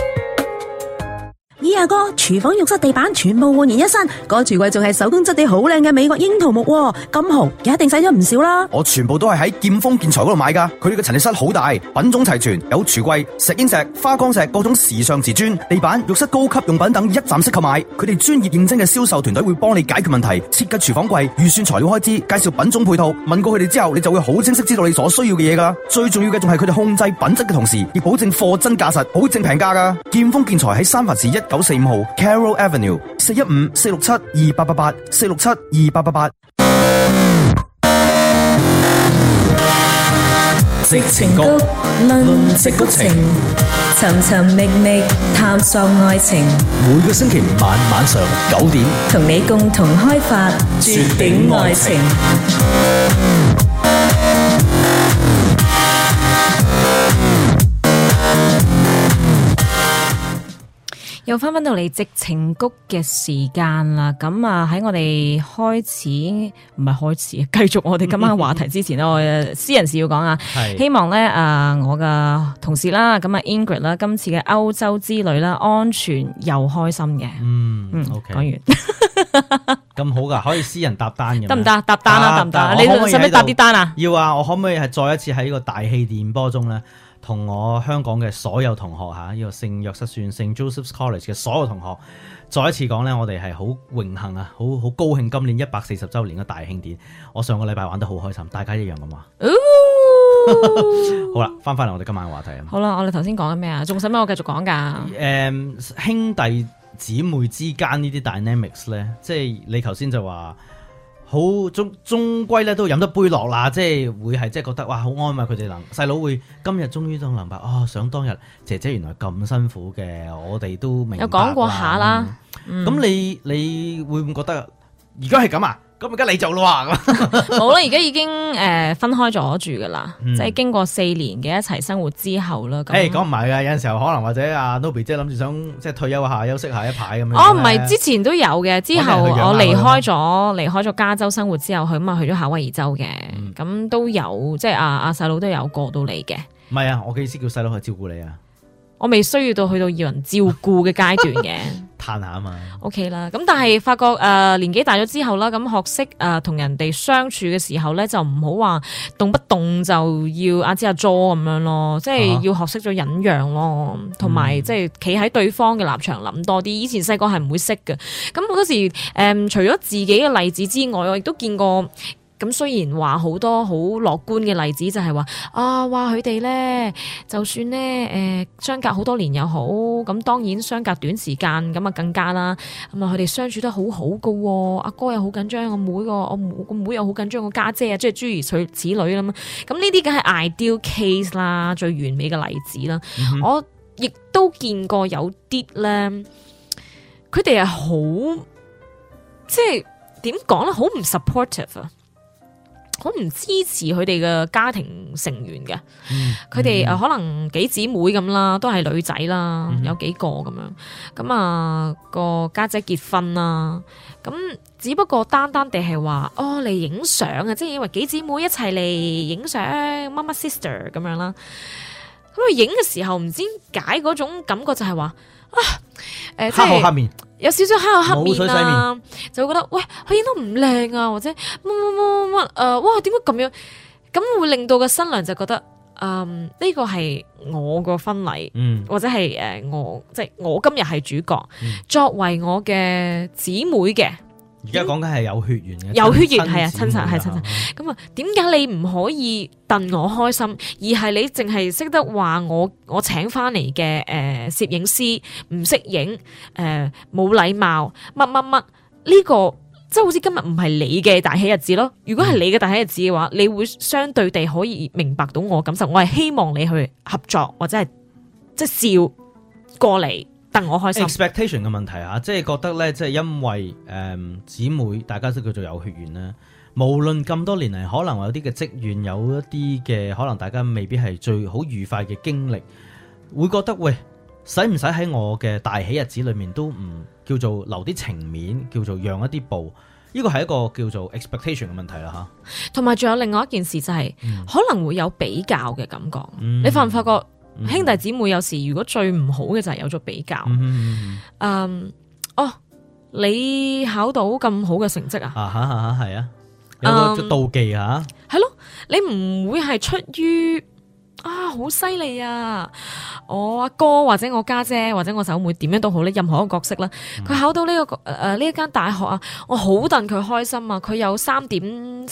咦，阿哥，廚房浴室地板全部煥然一新，個櫥櫃仲係手工質地好靚嘅美國櫻桃木，咁豪，一定使咗唔少啦。 我全部都係喺劍鋒建材嗰度買噶，佢哋嘅陳列室好大，品種齊全，有櫥櫃、石英石、花崗石，各種時尚瓷磚、地板、浴室高級用品等一站式購買。佢哋專業認真嘅銷售團隊會幫你解決問題，設計廚房櫃、預算材料開支、介紹品種配套。問過佢哋之後，你就會好清晰知道你所需要嘅嘢噶。最重要嘅仲係佢哋控制品質嘅同時，亦保證貨真價實，保證平價噶。劍鋒建材喺三藩市1945號 Carroll Avenue， 415-467-2888， 矽情谷論矽谷情， 尋尋覓覓探索愛情。 每個星期五晚上9點， 同你共同開發絕頂愛情。 又翻到嚟矽情谷嘅時間啦，咁啊喺我哋繼續我哋今晚話題之前咧，我私人事要講啊，希望咧我嘅同事啦，咁啊 Ingrid 啦，今次嘅歐洲之旅啦，安全又開心嘅。 OK， 講完咁好噶，可以私人搭單嘅， 得唔得？搭單啦，得唔得？你使唔使搭啲單啊？ 要啊，我可唔可以係再一次喺呢個大氣電波中咧？同我香港嘅所有同學嚇，呢個聖約瑟書院聖 Joseph's College 嘅所有同學，再一次講咧，我哋係好榮幸啊，好高興今年140週年嘅大慶典。我上個禮拜玩得好開心，大家一樣咁話。好啦，翻嚟我哋今晚嘅話題啊。 好啦，我哋頭先講緊咩啊？仲使唔使我繼續講㗎？ 兄弟姊妹之間呢啲 dynamics 咧，即係你頭先就話。好終歸咧都飲得杯落啦，即係會係即係覺得哇好安慰佢哋細佬會今日終於都明白想當日姐姐原來咁辛苦嘅，我哋都明白。有講過下啦， 咁你會唔會覺得而家係咁啊？咁而家你做咯喎， 冇啦，而家已經分開咗住噶啦，即係經過4年嘅一齊生活之後啦。 講唔埋㗎，有陣時候可能或者阿 Nobby 即係諗住想即係退休下休息下一排咁樣。 唔係之前都有嘅，之後我離開咗加州生活之後，佢咁去咗夏威夷州嘅，咁都有即係阿細佬都有過到嚟嘅。 唔係啊，我嘅意思叫細佬去照顧你啊。 我未需要到去到要人照顧嘅階段嘅， 嘆下啊嘛。 OK 啦，咁但係發覺年紀大咗之後啦，咁學識同人哋相處嘅時候咧，就唔好話動不動就要阿支阿佐咁樣咯，即係要學識咗忍讓咯，同埋即係企喺對方嘅立場諗多啲。以前細個係唔會識嘅，咁好多時除咗自己嘅例子之外，我亦都見過。咁雖然話好多好樂觀嘅例子，就係話佢哋咧，就算咧相隔好多年又好，咁當然相隔短時間咁啊更加啦。咁啊佢哋相處得好好噶，阿哥又好緊張，我妹又好緊張，我家姐啊，即係諸如此類啦。咁呢啲梗係 ideal case 啦，最完美嘅例子啦。我亦都見過有啲咧，佢哋係好即係點講咧，好唔 supportive 啊。 好唔支持佢哋嘅家庭成員嘅，佢哋可能幾姊妹咁啦，都係女仔啦，有幾個咁樣，咁啊個家姐結婚啦，咁只不過單單地係話嚟影相啊，即係因為幾姊妹一齊嚟影相，乜乜 sister 咁樣啦，咁佢影嘅時候唔知點解嗰種感覺就係話黑口黑面。 有少少黑口黑面啊，就會覺得喂，佢影得唔靚啊，或者乜哇點解咁樣？咁會令到個新娘就覺得呢個係我個婚禮，或者係我即係我今日係主角，作為我嘅姊妹嘅。 而家講緊係有血緣嘅， 有血緣係啊，親戚係親戚。咁啊，點解你唔可以戥我開心，而係你淨係識得話我請翻嚟嘅攝影師唔識影，冇禮貌，乜呢個即係好似今日唔係你嘅大喜日子咯。如果係你嘅大喜日子嘅話，你會相對地可以明白到我感受。我係希望你去合作或者係即係笑過嚟。戥我開心 expectation 嘅問題啊，即係覺得咧，即係因為姊妹大家都叫做有血緣咧，無論咁多年嚟，可能有啲嘅積怨，有一啲嘅可能大家未必係最好愉快嘅經歷，會覺得喂，使唔使喺我嘅大喜日子裏面都唔叫做留啲情面，叫做讓一啲步？呢個係一個叫做 expectation 嘅問題啦嚇。 同埋仲有另外一件事就係、可能會有比較嘅感覺。你發唔發覺？兄弟姊妹有時如果最唔好嘅就係有咗比較，你考到咁好嘅成績啊， 係啊，有個妒忌啊， 係咯，你唔會係出於好犀利啊，我阿哥或者我家姐或者我手妹點樣都好咧，任何一個角色啦，佢考到呢個呢一間大學啊，我好戥佢開心啊，佢有3.45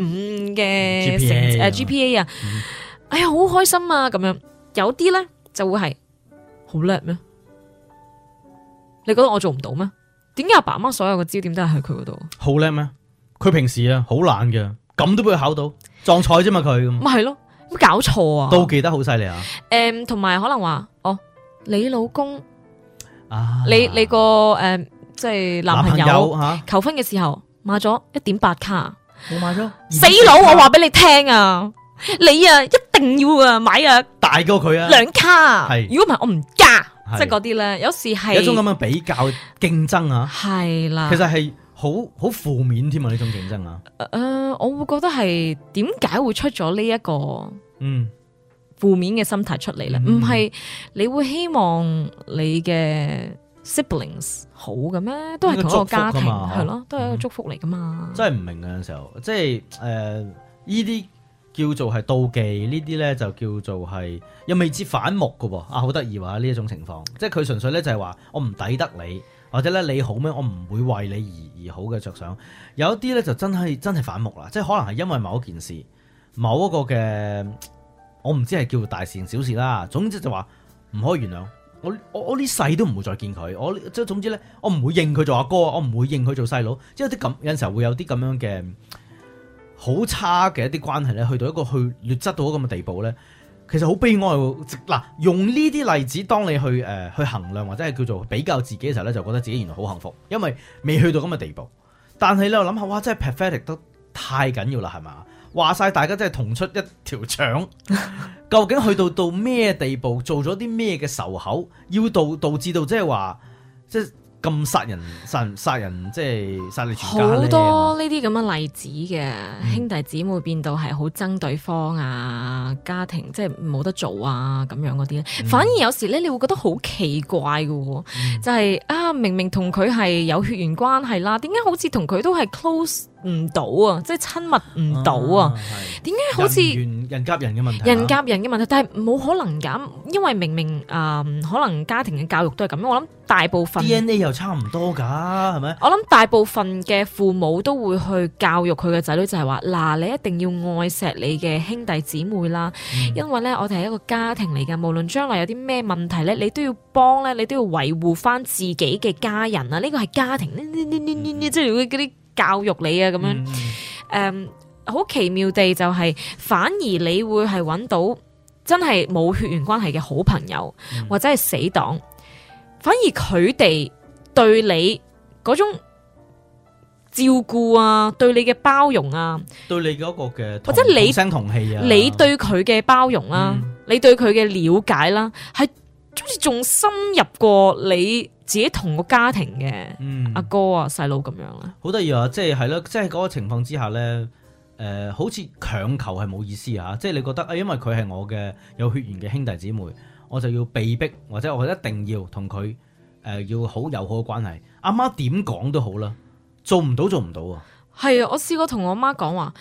嘅GPA 啊，哎呀好開心啊咁樣。有啲咧就會係好叻咩？你覺得我做唔到咩？點解阿爸媽所有嘅焦點都係喺佢嗰度？ 好叻咩？佢平時好懶嘅，咁都俾佢考到撞彩啫嘛佢。 咪係咯，咁搞錯啊！ 妒忌得好犀利啊！ 同埋可能話你老公你個即係男朋友求婚嘅時候買咗1.8卡， 冇買咗死佬！我話俾你聽啊！你啊，一定要買啊，大過佢啊 2卡。 係， 如果唔係我唔加，即係嗰啲咧，有時係一種咁嘅比較競爭啊。 係啦， 其實係好負面添啊！呢種競爭啊。 我會覺得係點解會出咗呢一個負面嘅心態出嚟咧？唔係你會希望你嘅 siblings 好嘅咩？都係同一個家庭係咯，都係一個祝福嚟噶嘛。 真係唔明啊！有時候即係呢啲。叫做係妒忌呢啲咧，就叫做係又未至反目㗎喎。好得意話呢一種情況，即係佢純粹咧就係話我唔抵得你，或者咧你好咩，我唔會為你而好嘅着想。有一啲咧就真係反目啦，即係可能係因為某一件事、某一個嘅我唔知係叫大事定小事啦。總之就話唔可以原諒我呢世都唔會再見佢。我即係總之咧，我唔會認佢做阿哥，我唔會認佢做細佬。即係有陣時候會有啲咁樣嘅。好差嘅一啲關係咧，去到一個去劣質到咁嘅地步咧，其實好悲哀喎。嗱，用呢啲例子當你去衡量或者係叫做比較自己嘅時候咧，就覺得自己原來好幸福，因為未去到咁嘅地步。但係你又諗下，哇，真係 pathetic 得太緊要啦，係嘛？話晒大家真係同出一條腸，究竟去到咩地步，做咗啲咩嘅仇口，要導致到即係話即係。咁殺人，即係殺你全家咧。 好多呢啲咁嘅例子嘅，兄弟姊妹變到係好憎對方啊，家庭即係冇得做啊，咁樣嗰啲咧。反而有時咧，你會覺得好奇怪嘅，就係明明同佢係有血緣關係啦，點解好似同佢都係 close 唔到啊？即係親密唔到啊？點解好似人夾人嘅問題？ 人夾人嘅問題，但係冇可能咁，因為明明可能家庭嘅教育都係咁。我諗大部分 DNA 又差唔多㗎，係咪？ 我諗大部分嘅父母都會去教育佢嘅仔女，就係話嗱，你一定要愛錫你嘅兄弟姊妹啦，因為咧我哋係一個家庭嚟㗎，無論將來有啲咩問題咧，你都要幫咧，你都要維護翻自己嘅家人啊！呢個係家庭，即係嗰啲教育你啊咁樣。好奇妙地就係，反而你會係揾到真係冇血緣關係嘅好朋友，或者係死黨。反而佢哋對你嗰種照顧啊，對你嘅包容啊， 對你嗰個嘅或者你同聲同氣啊， 你對佢嘅包容啦，你對佢嘅了解啦，係好似仲深入過你自己同個家庭嘅阿哥啊細佬咁樣啦。 好得意啊！即係係咯，即係嗰個情況之下咧，好似強求係冇意思啊！即係你覺得因為佢係我嘅有血緣嘅兄弟姊妹，我就要被逼，或者我一定要同佢要好友好嘅關係。阿媽點講都好啦，做唔到啊！ 係啊，我試過同我媽講話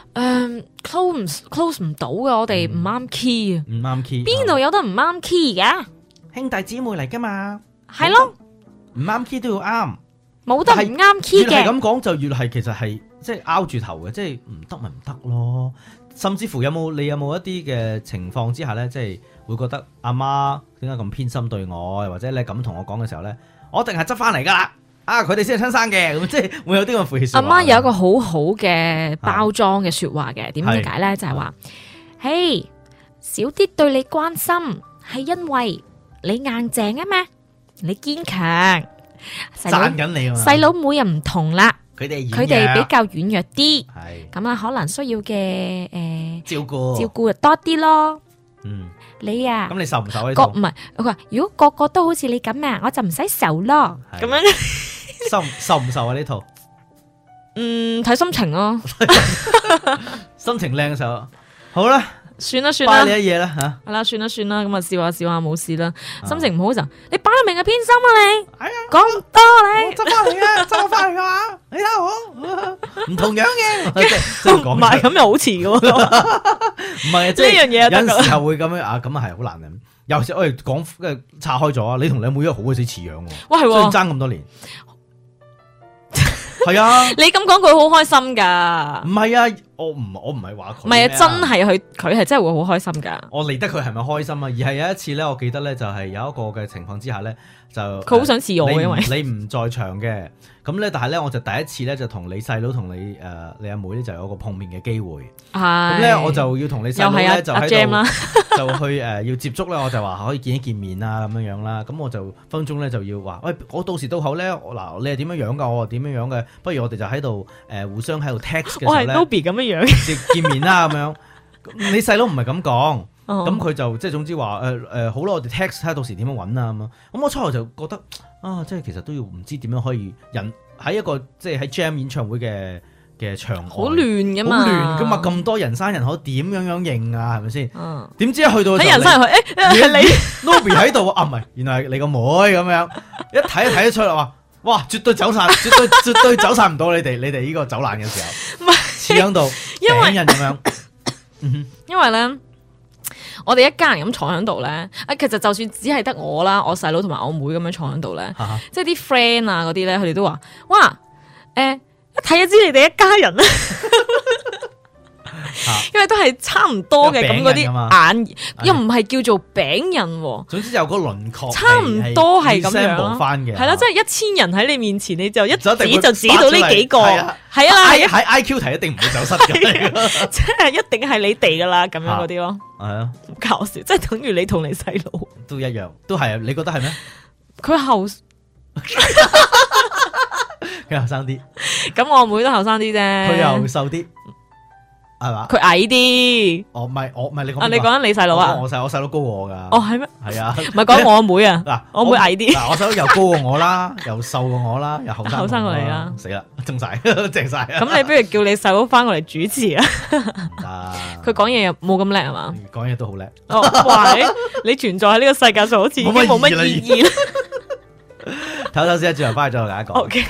，close 唔到嘅，我哋唔啱 key 啊， 唔啱 key， 邊度有得唔啱 key 㗎？ 兄弟姊妹嚟噶嘛， 係咯， 唔啱 key 都要啱， 冇得唔啱 key 嘅。 越係咁講就越係其實係即係拗住頭嘅，即係唔得咪唔得咯。甚至乎你有冇一啲嘅情況之下咧，即係會覺得阿媽點解咁偏心對我，或者你咁同我講嘅時候咧，我一定係執翻嚟噶啦。啊，佢哋先係親生嘅，咁即係會有啲咁嘅晦氣說話。 阿媽有一個好好嘅包裝嘅說話嘅，點解咧？就係話，嘿，少啲對你關心，係因為你硬淨啊嘛，你堅強， 讚緊你啊嘛。 細佬妹又唔同啦， 佢哋比較軟弱啲，咁啊可能需要嘅照顧就多啲咯。你啊， 咁你受唔受呢套？ 唔係，佢話如果個個都好似你咁啊，我就唔使受咯。咁樣受唔受啊呢套？ 睇心情咯。 心情靚嘅時候，好啦。 算啦， 拜你一嘢啦吓， 係啦，算啦，咁啊笑下冇事啦。心情唔好就你擺明係偏心啊你，講多你執翻嚟啊，執翻嚟噶嘛，你睇我唔同樣嘅， 唔係咁又好似嘅， 唔係即係呢樣嘢有時候會咁樣啊，咁啊係好難嘅。有時我哋講拆開咗啊，你同你妹好鬼死似樣喎， 哇係， 雖然爭咁多年。係啊， 你咁講佢好開心噶。 唔係啊，我唔係話佢。 唔係啊，真係佢係真係會好開心噶。 我理得佢係咪開心啊？而係有一次咧，我記得咧就係有一個嘅情況之下咧，就佢好想似我，因為你唔在場嘅。咁咧，但係咧，我就第一次咧就同你細佬同你阿妹咧就有個碰面嘅機會。咁咧，我就要同你細佬咧就喺度就去要接觸咧，我就話可以見一見面啊咁樣樣啦。咁我就分鐘咧就要話，喂，我到時到後咧，嗱你係點樣樣㗎？我係點樣樣嘅？不如我哋就喺度互相喺度 text 嘅時候咧， 我係 Nobby 咁樣樣接見面啦咁樣。你細佬唔係咁講。咁佢就即係總之話好啦，我哋 text 睇下到時點樣揾啊咁樣。咁我初頭就覺得啊，即係其實都要唔知點樣可以人喺一個即係喺 Jam 演唱會嘅場合好亂噶嘛， 好亂噶嘛，咁多人山人海點樣認啊，係咪先？點知一去到喺人山人海，係你 Nobby 喺度啊，唔係，原來係你個妹咁樣，一睇得出嚟話，哇，絕對走散，絕對走散唔到你哋呢個走難嘅時候，似喺度頂人咁樣。 因為咧。我哋一家人咁坐喺度咧，其實就算只係得我啦，我細佬同埋我妹咁樣坐喺度咧，即係啲 friend 啊嗰啲咧，佢哋都話：哇，一睇就知你哋一家人啦。因為都係差唔多嘅咁嗰啲眼，又唔係叫做餅人。 總之有個輪廓， 差唔多係咁樣咯。係啦，即係1000人喺你面前，你就一指就指到呢幾個。係啊， 喺 IQ 題一定唔會走失嘅， 即係一定係你哋噶啦，咁樣嗰啲咯。 係啊， 搞笑，即係等於你同你細佬都一樣，都係啊？你覺得係咩？ 佢後生啲， 咁我妹都後生啲啫， 佢又瘦啲。係嘛？ 佢矮啲。 唔係你講。 你講緊你細佬啊？ 我細佬高過我噶。 哦，係咩？ 係啊。 唔係講我阿妹啊。 嗱， 我妹矮啲。 嗱，我細佬又高過我啦，又瘦過我啦，又後生過你啦。 死啦，中晒，正晒。 咁你不如叫你細佬翻過嚟主持啊？佢講嘢又冇咁叻係嘛？ 講嘢都好叻。 哦，喂，你存在喺呢個世界上好似已經冇乜意義啦。 唞先，轉頭翻去再同大家講。 OK。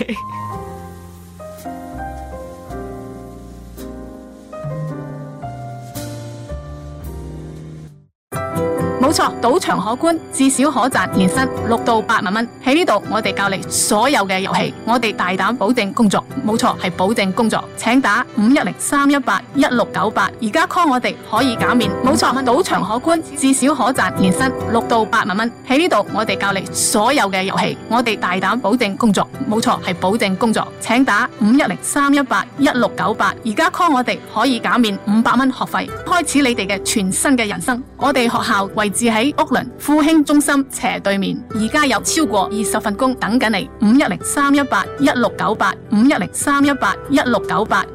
冇錯，賭場可觀，至少可賺年薪6到8萬蚊。喺呢度，我哋教你所有嘅遊戲，我哋大膽保證工作。冇錯，係保證工作。請打510-318-1698，而家 call 我哋可以減免。冇錯，賭場可觀，至少可賺年薪6到8萬蚊。喺呢度，我哋教你所有嘅遊戲，我哋大膽保證工作。冇錯，係保證工作。請打510-318-1698，而家 call 我哋可以減免500蚊學費，開始你哋嘅全新嘅人生。我哋學校位置置喺屋崙富興中心斜對面，而家有超過20份工等緊你。510-318-1698，510-318-1698。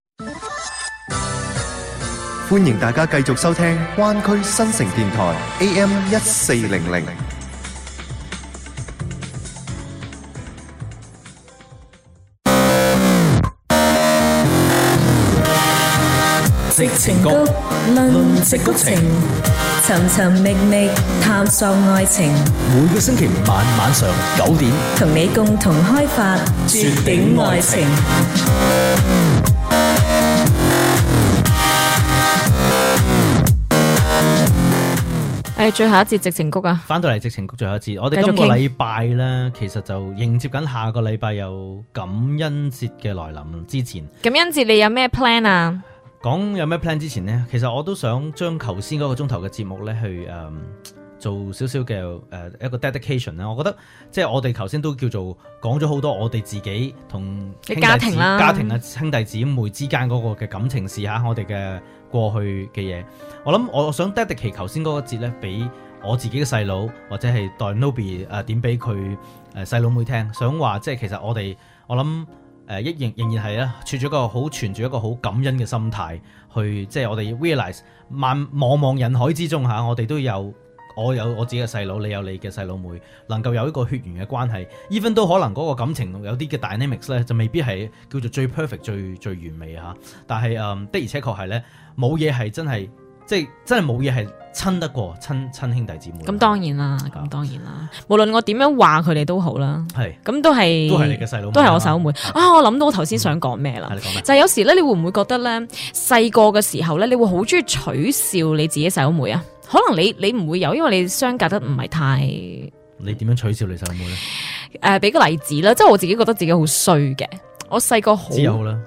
歡迎大家繼續收聽灣區新城電台 AM1400。 矽情谷，論矽谷情， 尋尋覓覓探索愛情。 每個星期五晚上9點， 同你共同開發絕頂愛情。 最後一節矽情谷啊！ 翻到嚟矽情谷最後一節，我哋今個禮拜咧，其實就迎接緊下個禮拜有感恩節嘅來臨之前。 感恩節你有咩 plan 啊？ 講有咩 plan 之前呢，其實我都想將頭先嗰個鐘頭嘅節目咧去做少少嘅一個 dedication 啦。我覺得即係我哋頭先都叫做講咗好多我哋自己同家庭啦、 家庭啊兄弟姊妹之間嗰個嘅感情事嚇，我哋嘅過去嘅嘢。我想 dedicate 頭先嗰個節咧，俾我自己嘅細佬或者係代 Nobby 點俾佢細佬妹聽，想話即係其實我諗仍然係存住一個好感恩嘅心態去，即係我哋 realize 茫茫人海之中嚇，我哋都有。我有我自己嘅細佬，你有你嘅細佬妹，能夠有一個血緣嘅關係 even 都可能嗰個感情有啲嘅 dynamics 咧，就未必係叫做最 perfect 最完美嚇。但係的而且確係咧，冇嘢係真係即係真係冇嘢係親得過親兄弟姊妹。 咁當然啦，無論我點樣話佢哋都好啦。係咁都係你嘅細佬妹， 都係我細佬妹啊！我諗到我頭先想講咩啦，就係有時咧，你會唔會覺得咧細個嘅時候咧，你會好中意取笑你自己細佬妹啊？可能你唔會有，因為你相隔得唔係太。 你點樣取笑你細佬妹咧？ 俾個例子啦，即係我自己覺得自己好衰嘅。我細個好。 只好啦。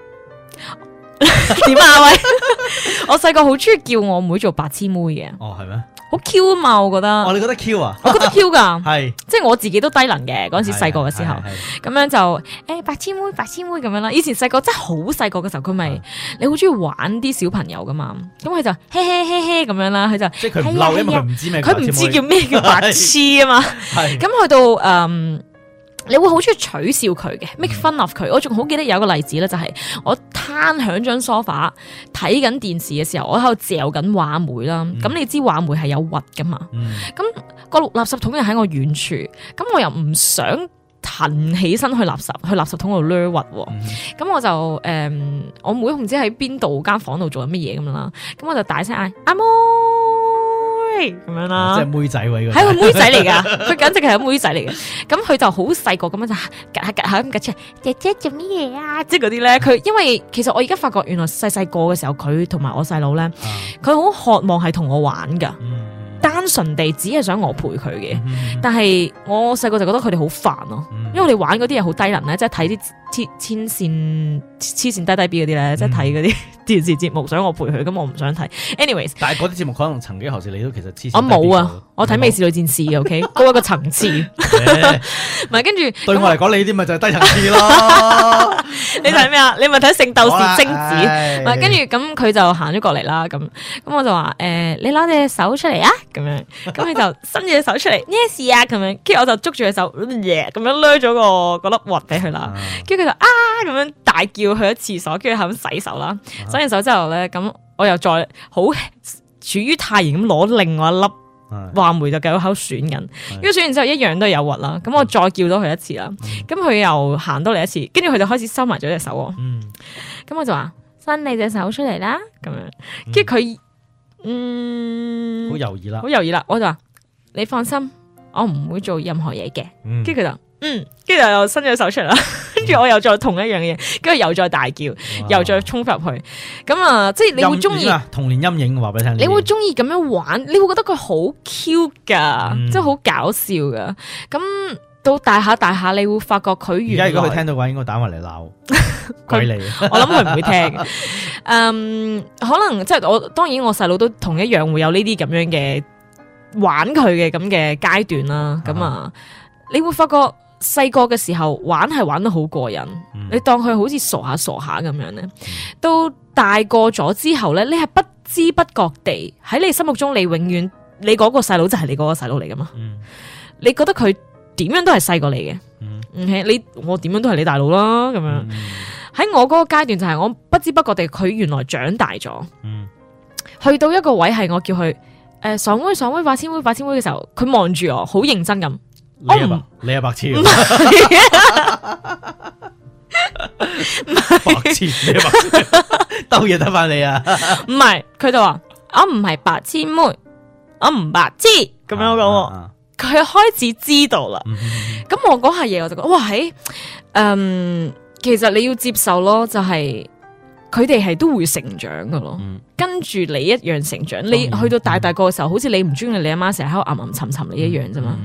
點啊喂！我細個好中意叫我妹做白痴妹嘅。 哦，係咩？ 好 Q 啊嘛，我覺得。 哦，你覺得 Q 啊？ 我覺得 Q 噶， 係， 即係我自己都低能嘅嗰陣時細個嘅時候，咁樣就白痴妹咁樣啦。以前細個真係好細個嘅時候，佢咪你好中意玩啲小朋友噶嘛，咁佢就嘿咁樣啦，佢就即係佢唔嬲，因為佢唔知咩， 佢唔知叫咩叫白痴啊嘛，咁去到你會好中意取笑佢嘅 make fun of 佢。我仲好記得有一個例子咧，就係我攤響張梳化睇緊電視嘅時候，我喺度嚼緊話梅啦。咁你知話梅係有核噶嘛？咁個垃圾桶又喺我遠處，咁我又唔想騰起身去垃圾桶度掠核。咁我就我妹唔知喺邊度間房度做緊乜嘢咁樣啦。咁我就大聲嗌阿妹咁樣啦， 即係妹仔喎， 係個妹仔嚟噶，佢簡直係個妹仔嚟嘅。咁佢就好細個咁樣就夾下咁夾出嚟，姐姐做乜嘢啊？即係嗰啲咧，佢因為其實我而家發覺，原來細個嘅時候，佢同埋我細佬咧，佢好渴望係同我玩噶，單純地只係想我陪佢嘅。但係我細個就覺得佢哋好煩咯，因為我哋玩嗰啲嘢好低能咧，即係睇啲黐線低 B 嗰啲咧，即係睇嗰啲電視節目，想我陪佢，咁我唔想睇。anyways， 但係嗰啲節目可能曾幾何時你都其實黐線。 我冇啊，我睇《美少女戰士》OK， 高一個層次。唔係跟住對我嚟講，你啲咪就係低層次咯。 你睇咩啊？你咪睇《聖鬥士星矢》。唔係跟住咁，佢就行咗過嚟啦。咁我就話你攞隻手出嚟啊！咁樣，咁佢就伸住隻手出嚟，咩事啊？咁樣，跟住我就捉住隻手，咁樣掠咗個粒核俾佢啦。跟住佢就咁樣大叫去咗廁所，跟住喺咁洗手啦。洗完手之後咧，咁我又再好處於泰然咁攞另外一粒話梅就繼續喺度選緊，跟住選完之後一樣都係有核啦。咁我再叫咗佢一次啦，咁佢又行多嚟一次，跟住佢就開始收埋咗隻手。咁我就話伸你隻手出嚟啦，咁樣，跟住佢好猶豫啦， 好猶豫啦。我就話你放心，我唔會做任何嘢嘅。跟住佢就跟住又伸咗手出嚟啦。跟住我又再同一樣嘢，跟住又再大叫，又再衝入去。咁啊，即係你會中意童年陰影，話俾你聽。 你會中意咁樣玩，你會覺得佢好 cute 噶，即係好搞笑噶。咁到大下，你會發覺佢原來而家如果佢聽到嘅話，應該打埋嚟鬧鬼你。 我諗佢唔會聽。可能即係當然我細佬都同一樣會有呢啲咁樣嘅玩佢嘅咁嘅階段啦。咁啊，你會發覺。細個嘅時候玩係玩得好過癮，你當佢好似傻下咁樣咧。到大個咗之後咧，你係不知不覺地喺你心目中，你永遠你嗰個細佬就係你嗰個細佬嚟噶嘛，你覺得佢點樣都係細過你嘅，我點樣都係你大佬啦咁樣。喺我嗰個階段就係我不知不覺地佢原來長大咗，去到一個位係我叫佢爽妹八千妹嘅時候，佢望住我好認真咁， 你係白痴，白痴，你係白痴，兜嘢得翻你啊！ 唔係，佢就話我唔係白千妹，我唔白痴咁樣講，佢開始知道啦。咁我嗰下嘢我就覺得哇，其實你要接受咯，就係佢哋係都會成長噶咯，跟住你一樣成長。你去到大個嘅時候，好似你唔中意你阿媽成日喺度吟沉你一樣啫嘛。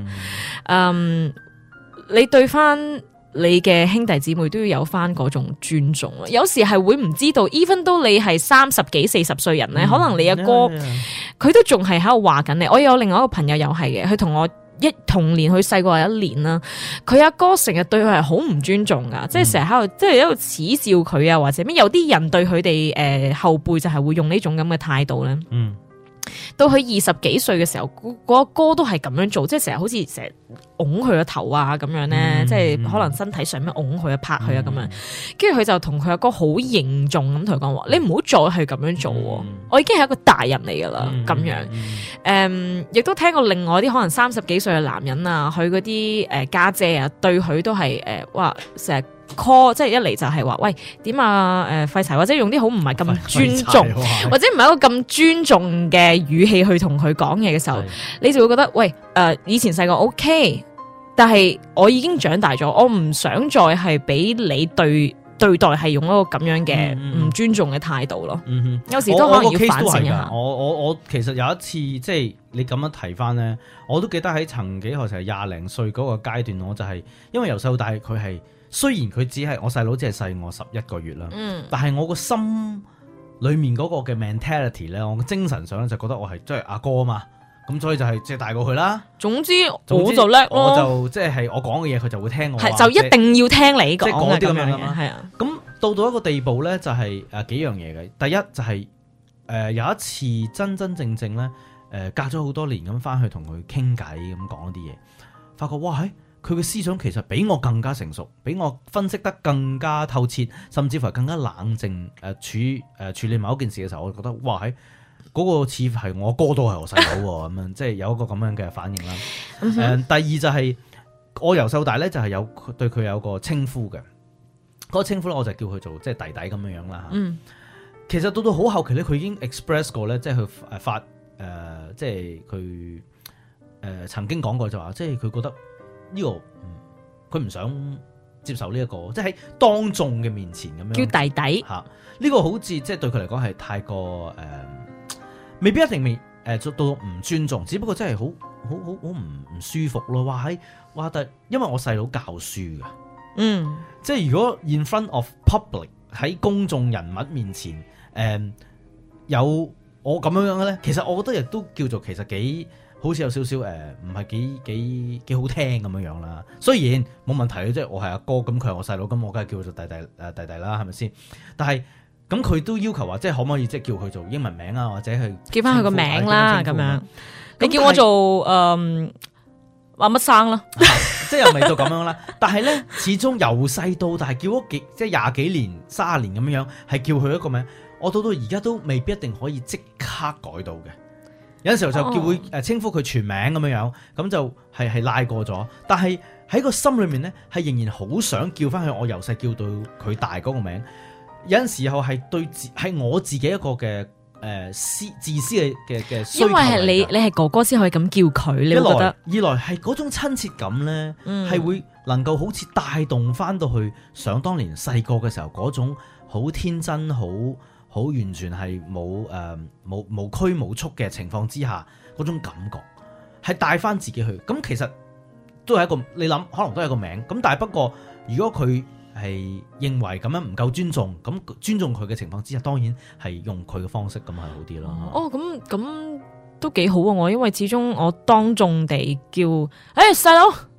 你對翻你嘅兄弟姊妹都要有翻嗰種尊重。有時係會唔知道 even 都你係30幾40歲人咧，可能你阿哥佢都仲係喺度話緊你。我有另外一個朋友又係嘅，佢同我同年，佢細過我1年啦。佢阿哥成日對佢係好唔尊重噶，即係成日喺度，即係喺度恥笑佢啊，或者咩？有啲人對佢哋後輩就係會用呢種咁嘅態度咧。到佢20幾歲嘅時候，個阿哥都係咁樣做，即係成日好似成日拱佢個頭啊咁樣咧，即係可能身體上面拱佢啊、拍佢啊咁樣。跟住佢就同佢阿哥好凝重咁同佢講話：你唔好再去咁樣做，我已經係一個大人嚟噶啦。咁樣，亦都聽過另外啲可能30幾歲嘅男人啊，佢嗰啲家姐啊，對佢都係話成日 call， 即係一嚟就係話喂點啊廢柴，或者用啲好唔係咁尊重，或者唔係一個咁尊重嘅語氣去同佢講嘢嘅時候，你就會覺得喂以前細個 OK， 但係我已經長大咗，我唔想再係俾你對待係用一個咁樣嘅唔尊重嘅態度咯。有時都可能要反省一下。 我其實有一次即係你咁樣提翻咧，我都記得喺曾幾何時20零歲嗰個階段，我就係因為由細到大佢係。雖然佢只係我細佬，只係細我11個月啦，但係我個心裏面嗰個嘅 mentality 咧，我嘅精神上咧就覺得我係即係阿哥啊嘛，咁所以就係即係大過佢啦。總之我就叻咯，我就即係我講嘅嘢佢就會聽我話，就一定要聽你講，即係嗰啲咁樣嘅。係啊，咁到一個地步咧，就係幾樣嘢嘅。第一就係有一次真正咧隔咗好多年咁翻去同佢傾偈咁講啲嘢，發覺哇佢嘅思想其實比我更加成熟，比我分析得更加透徹，甚至乎係更加冷靜處理某一件事嘅時候，我覺得哇嗰個似係我哥都係我細佬咁樣，即係有一個咁樣嘅反應啦。第二就係我由細到大咧，就係有對佢有個稱呼嘅，嗰個稱呼咧我就叫佢做即係弟弟咁樣啦。其實到好後期咧，佢已經 express 過咧，即係佢發即係佢曾經講過就話，即係佢覺得。呢個佢唔想接受呢一個，即係喺當眾嘅面前咁樣叫弟弟嚇，呢個好似即係對佢嚟講係太過未必一定做到唔尊重，只不過真係好唔舒服咯。哇！但因為我細佬教書嘅，即係如果 in front of public 喺公眾人物面前有我咁樣嘅咧，其實我覺得亦都叫做其實幾。好似有少少唔係幾好聽咁樣啦。雖然冇問題，即係我係阿哥，咁佢係我細佬，咁我梗係叫佢做弟弟啦，係咪先？但係咁佢都要求話，即係可唔可以即係叫佢做英文名啊，或者去叫翻佢個名啦咁樣。你叫我做話乜生啦，即係又未到咁樣啦。但係咧，始終由細到大叫咗即係20幾年、30年咁樣，係叫佢一個名，我到而家都未必一定可以即刻改到嘅。有陣時候就叫佢稱呼佢全名咁樣，咁就係拉過咗。但係喺個心裏面咧，係仍然好想叫翻佢我由細叫到佢大嗰個名。有陣時候係係我自己一個嘅自私嘅需求。因為係你係哥哥先可以咁叫佢，你會覺得二來係嗰種親切感咧，係會能夠好似帶動翻到去想當年細個嘅時候嗰種好天真好完全係無拘無束嘅情況之下嗰種感覺，係帶翻自己去。咁其實都係一個你諗，可能都係一個名。咁但係不過，如果佢係認為咁樣唔夠尊重，咁尊重佢嘅情況之下，當然係用佢嘅方式咁係好啲咯。咁都幾好啊！因為始終我當眾地叫細佬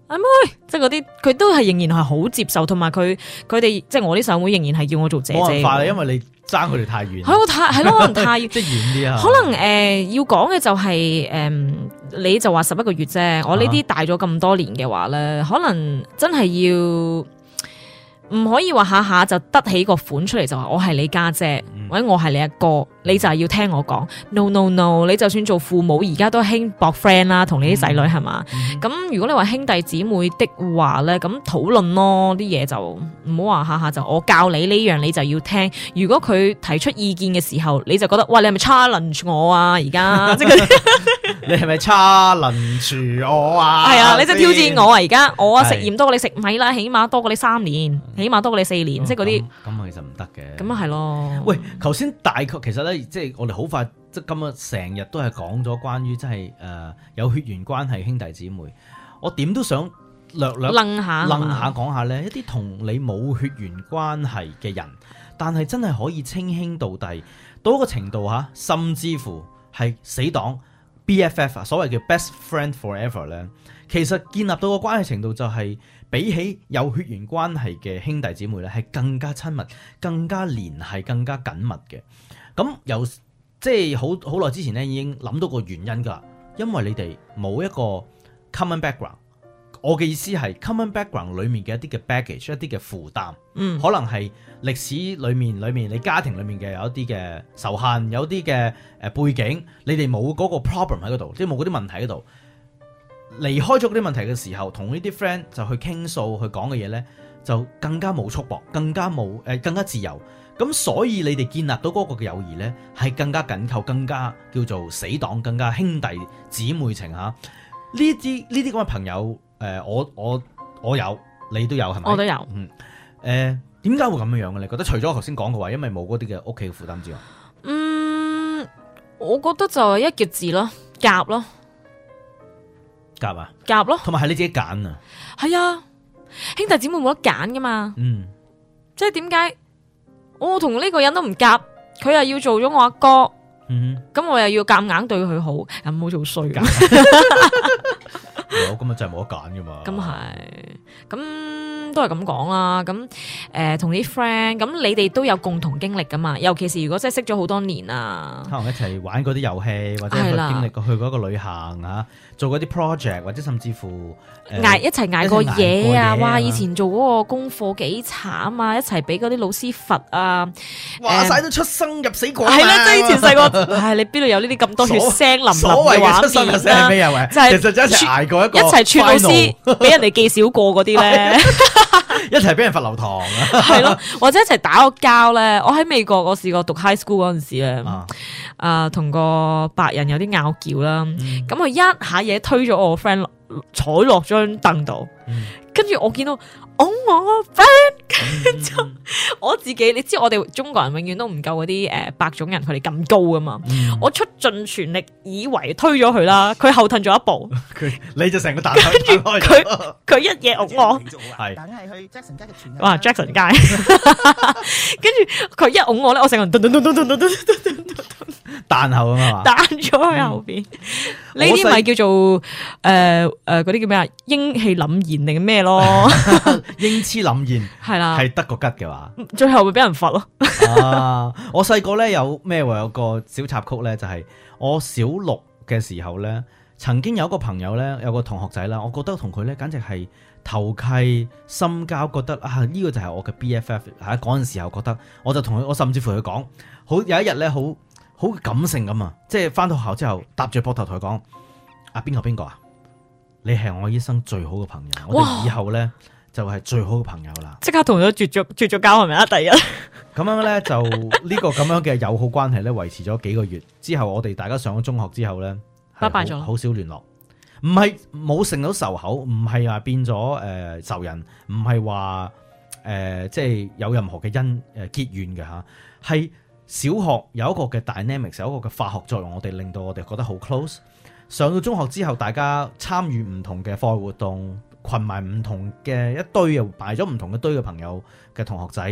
阿妹，即係嗰啲佢都係仍然係好接受，同埋佢哋即係我啲細妹仍然係叫我做姐姐。 冇辦法啦，因為你爭佢哋太遠。 係咯，可能太即係遠啲啊。 可能要講嘅就係你就話11個月啫，我呢啲大咗咁多年嘅話咧，可能真係要。唔可以話下下就得起個款出嚟就話我係你家姐，或者我係你阿哥，你就係要聽我講。No no no， 你就算做父母而家都興搏 friend 啦，同你啲仔女係嘛？咁如果你話兄弟姊妹的話咧，咁討論咯，啲嘢就唔好話下下就我教你呢樣你就要聽。如果佢提出意見嘅時候，你就覺得哇，你係咪 challenge 我啊？而家即係你係咪 challenge 我啊？ 係啊，你就挑戰我啊！而家我食鹽多過你食米啦，起碼多過你3年。起碼多過你4年，即係嗰啲咁其實唔得嘅。 咁啊係咯。 喂，頭先大概其實咧，即係我哋好快即係今日成日都係講咗關於即係有血緣關係兄弟姊妹，我點都想略楞下講下咧，一啲同你冇血緣關係嘅人，但係真係可以稱兄道弟到一個程度嚇，甚至乎係死黨 BFF 所謂叫 best friend forever 咧，其實建立到個關係程度就係。比起有血緣關係嘅兄弟姊妹咧，係更加親密、更加聯繫、更加緊密嘅。咁由即係好耐之前咧，已經諗到個原因㗎，因為你哋冇一個 common background。我嘅意思係 common background 裡面嘅一啲嘅 baggage、一啲嘅負擔，可能係歷史裡面你家庭裡面嘅有一啲嘅仇恨，有啲嘅背景，你哋冇嗰個 problem 喺嗰度，即係冇嗰啲問題喺度。離開咗嗰啲問題嘅時候，同呢啲 friend 就去傾訴去講嘅嘢呢，就更加冇束縛，更加自由。咁所以你哋建立到嗰個嘅友誼呢，係更加緊扣，更加叫做死黨，更加兄弟姊妹情嚇。呢啲咁嘅朋友，我有，你都有係咪？ 我都有。 點解會咁樣嘅？你覺得除咗我頭先講嘅話，因為冇嗰啲嘅屋企嘅負擔之外， 我覺得就係一個字咯，夾咯。夾咯， 同埋係你自己揀啊！ 係啊，兄弟姊妹冇得揀噶嘛。即係點解我同呢個人都唔夾，佢又要做咗我阿哥，咁我又要夾硬對佢好，又唔好做衰噶。 咁啊真係冇得揀噶嘛。 咁係，咁都係咁講啦。咁同啲 friend，咁你哋都有共同經歷噶嘛？尤其是如果真係識咗好多年啊， 可能一齊玩嗰啲遊戲，或者去經歷過去嗰個旅行啊。做嗰啲 project 或者甚至乎一齊捱過嘢啊！哇！以前做嗰個功課幾慘啊！一齊俾嗰啲老師罰啊！ 話晒都出生入死過係啦，即係以前細個，唉，你邊度有呢啲咁多血腥淋淋嘅畫面啦？ 就係其實就一齊捱過一個， 一齊串老師，俾人哋記少過嗰啲咧， 一齊俾人罰留堂啊！ 係咯，或者一齊打個交咧。我喺美國，我試過讀 high school 嗰陣時咧，同個白人有啲拗撬啦，咁佢一下嘢推咗我個 friend 坐落張凳度，跟住我見到我個 friend，跟住我自己，你知我哋中國人永遠都唔夠嗰啲白種人佢哋咁高噶嘛，我出盡全力以為推咗佢啦，佢後退咗一步， 你就成個彈跟住佢一嘢擁我， 係梗係去 Jackson 街嘅全日， 哇 Jackson 街，跟住佢一擁我咧，我成個人噔噔噔噔噔噔噔彈後啊嘛， 彈咗去後邊，呢啲咪叫做嗰啲叫咩啊？英氣凜然定咩咯？ 英姿凜然係啦， 係得個吉嘅話， 最後會俾人罰咯。 我細個咧有咩話有個小插曲咧，就係我小6嘅時候咧，曾經有一個朋友咧，有個同學仔啦，我覺得同佢咧簡直係投契深交，覺得呢個就係我嘅 BFF。喺嗰陣時候覺得，我就同佢，我甚至乎佢講，好有一日咧，好感性咁啊！即係翻到學校之後，搭住膊頭同佢講：邊個啊？你係我一生最好嘅朋友，我哋以後咧就係最好嘅朋友啦！即刻同佢絕咗交係咪啊？第一咁樣咧，就呢個咁樣嘅友好關係咧，維持咗幾個月之後，我哋大家上咗中學之後咧， 拜拜咗， 好少聯絡。唔係冇成到仇口，唔係話變咗仇人，唔係話即係有任何嘅結怨嘅嚇，係。小學有一個嘅 dynamics， 有一個嘅化學作用，我哋令到我哋覺得好 close。上到中學之後，大家參與唔同嘅課外活動，群埋唔同嘅一堆，又擺咗唔同嘅堆嘅朋友嘅同學仔，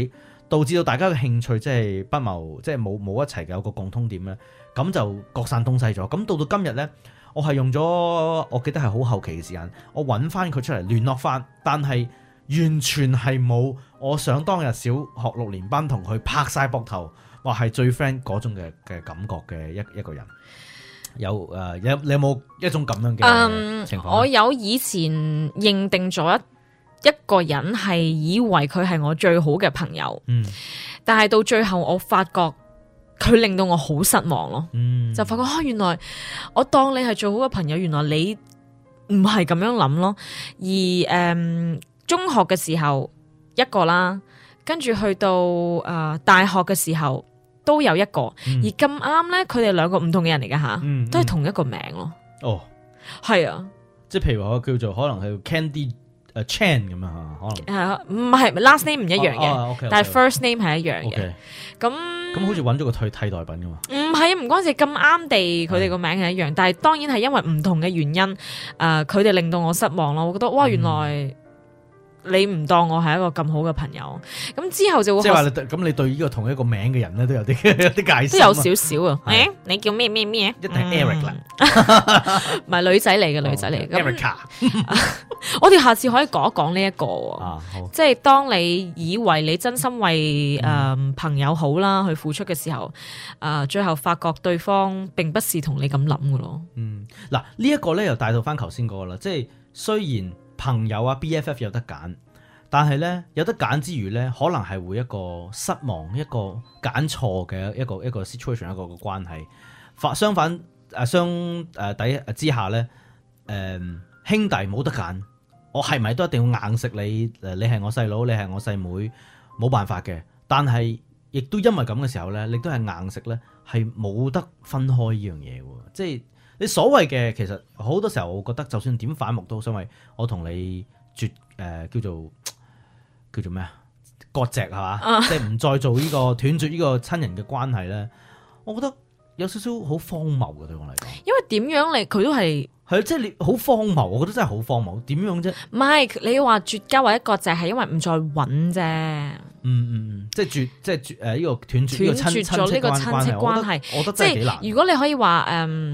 導致到大家嘅興趣即係不謀，即係冇一齊嘅有個共通點咧，咁就各散東西咗。咁到今日咧，我係用咗我記得係好後期嘅時間，我揾翻佢出嚟聯絡翻，但係完全係冇我想當日小學6年班同佢拍晒膊頭話係最 friend 嗰種嘅感覺嘅一個人。你有冇一種咁樣嘅情況？ 我有以前認定咗一個人係以為佢係我最好嘅朋友，但係到最後我發覺佢令到我好失望咯，就發覺原來我當你係最好嘅朋友，原來你唔係咁樣諗咯。而中學嘅時候一個啦，跟住去到大學嘅時候都有一個，而咁啱咧，佢哋兩個唔同嘅人嚟噶吓，都係同一個名咯。哦，係啊， 即係譬如話叫做可能係 Candy Chan 咁樣可能唔係 last name 唔一樣嘅，但係 first name 係一樣嘅。咁好似揾咗個替代品噶嘛？ 唔係，唔關事，咁啱地佢哋個名係一樣，但係當然係因為唔同嘅原因，佢哋令到我失望咯。我覺得哇，原來你唔當我係一個咁好嘅朋友，咁之後就會即係話咁你對呢個同一個名嘅人咧都有啲戒心， 都有少少啊。你叫咩？一定係 Eric 啦， 唔係女仔嚟嘅，女仔嚟嘅。Erica，我哋下次可以講一講呢一個，即係當你以為你真心為朋友好啦去付出嘅時候，最後發覺對方並不是同你咁諗嘅咯。 嗱呢一個咧又帶到翻頭先嗰個啦，即係雖然朋友啊 BFF 有得揀，但係咧有得揀之餘咧，可能係會一個失望，一個揀錯嘅一個 situation， 一個關係。相反底之下咧，兄弟冇得揀，我係咪都一定要硬食你？你係我細佬，你係我細妹，冇辦法嘅。但係亦都因為咁嘅時候咧，你都係硬食咧，係冇得分開呢樣嘢喎，即係。你所謂嘅其實好多時候，我覺得就算點反目都好，因為我同你叫做咩啊割席係嘛，即係唔再做呢個斷絕呢個親人嘅關係咧，我覺得有少少好荒謬嘅對我嚟講。因為點樣佢都係即係你好荒謬，我覺得真係好荒謬。點樣啫？ 唔係你話絕交或者割席係因為唔再揾啫。 即係呢個斷絕咗呢個親戚關係，我覺得真係幾難。 如果你可以話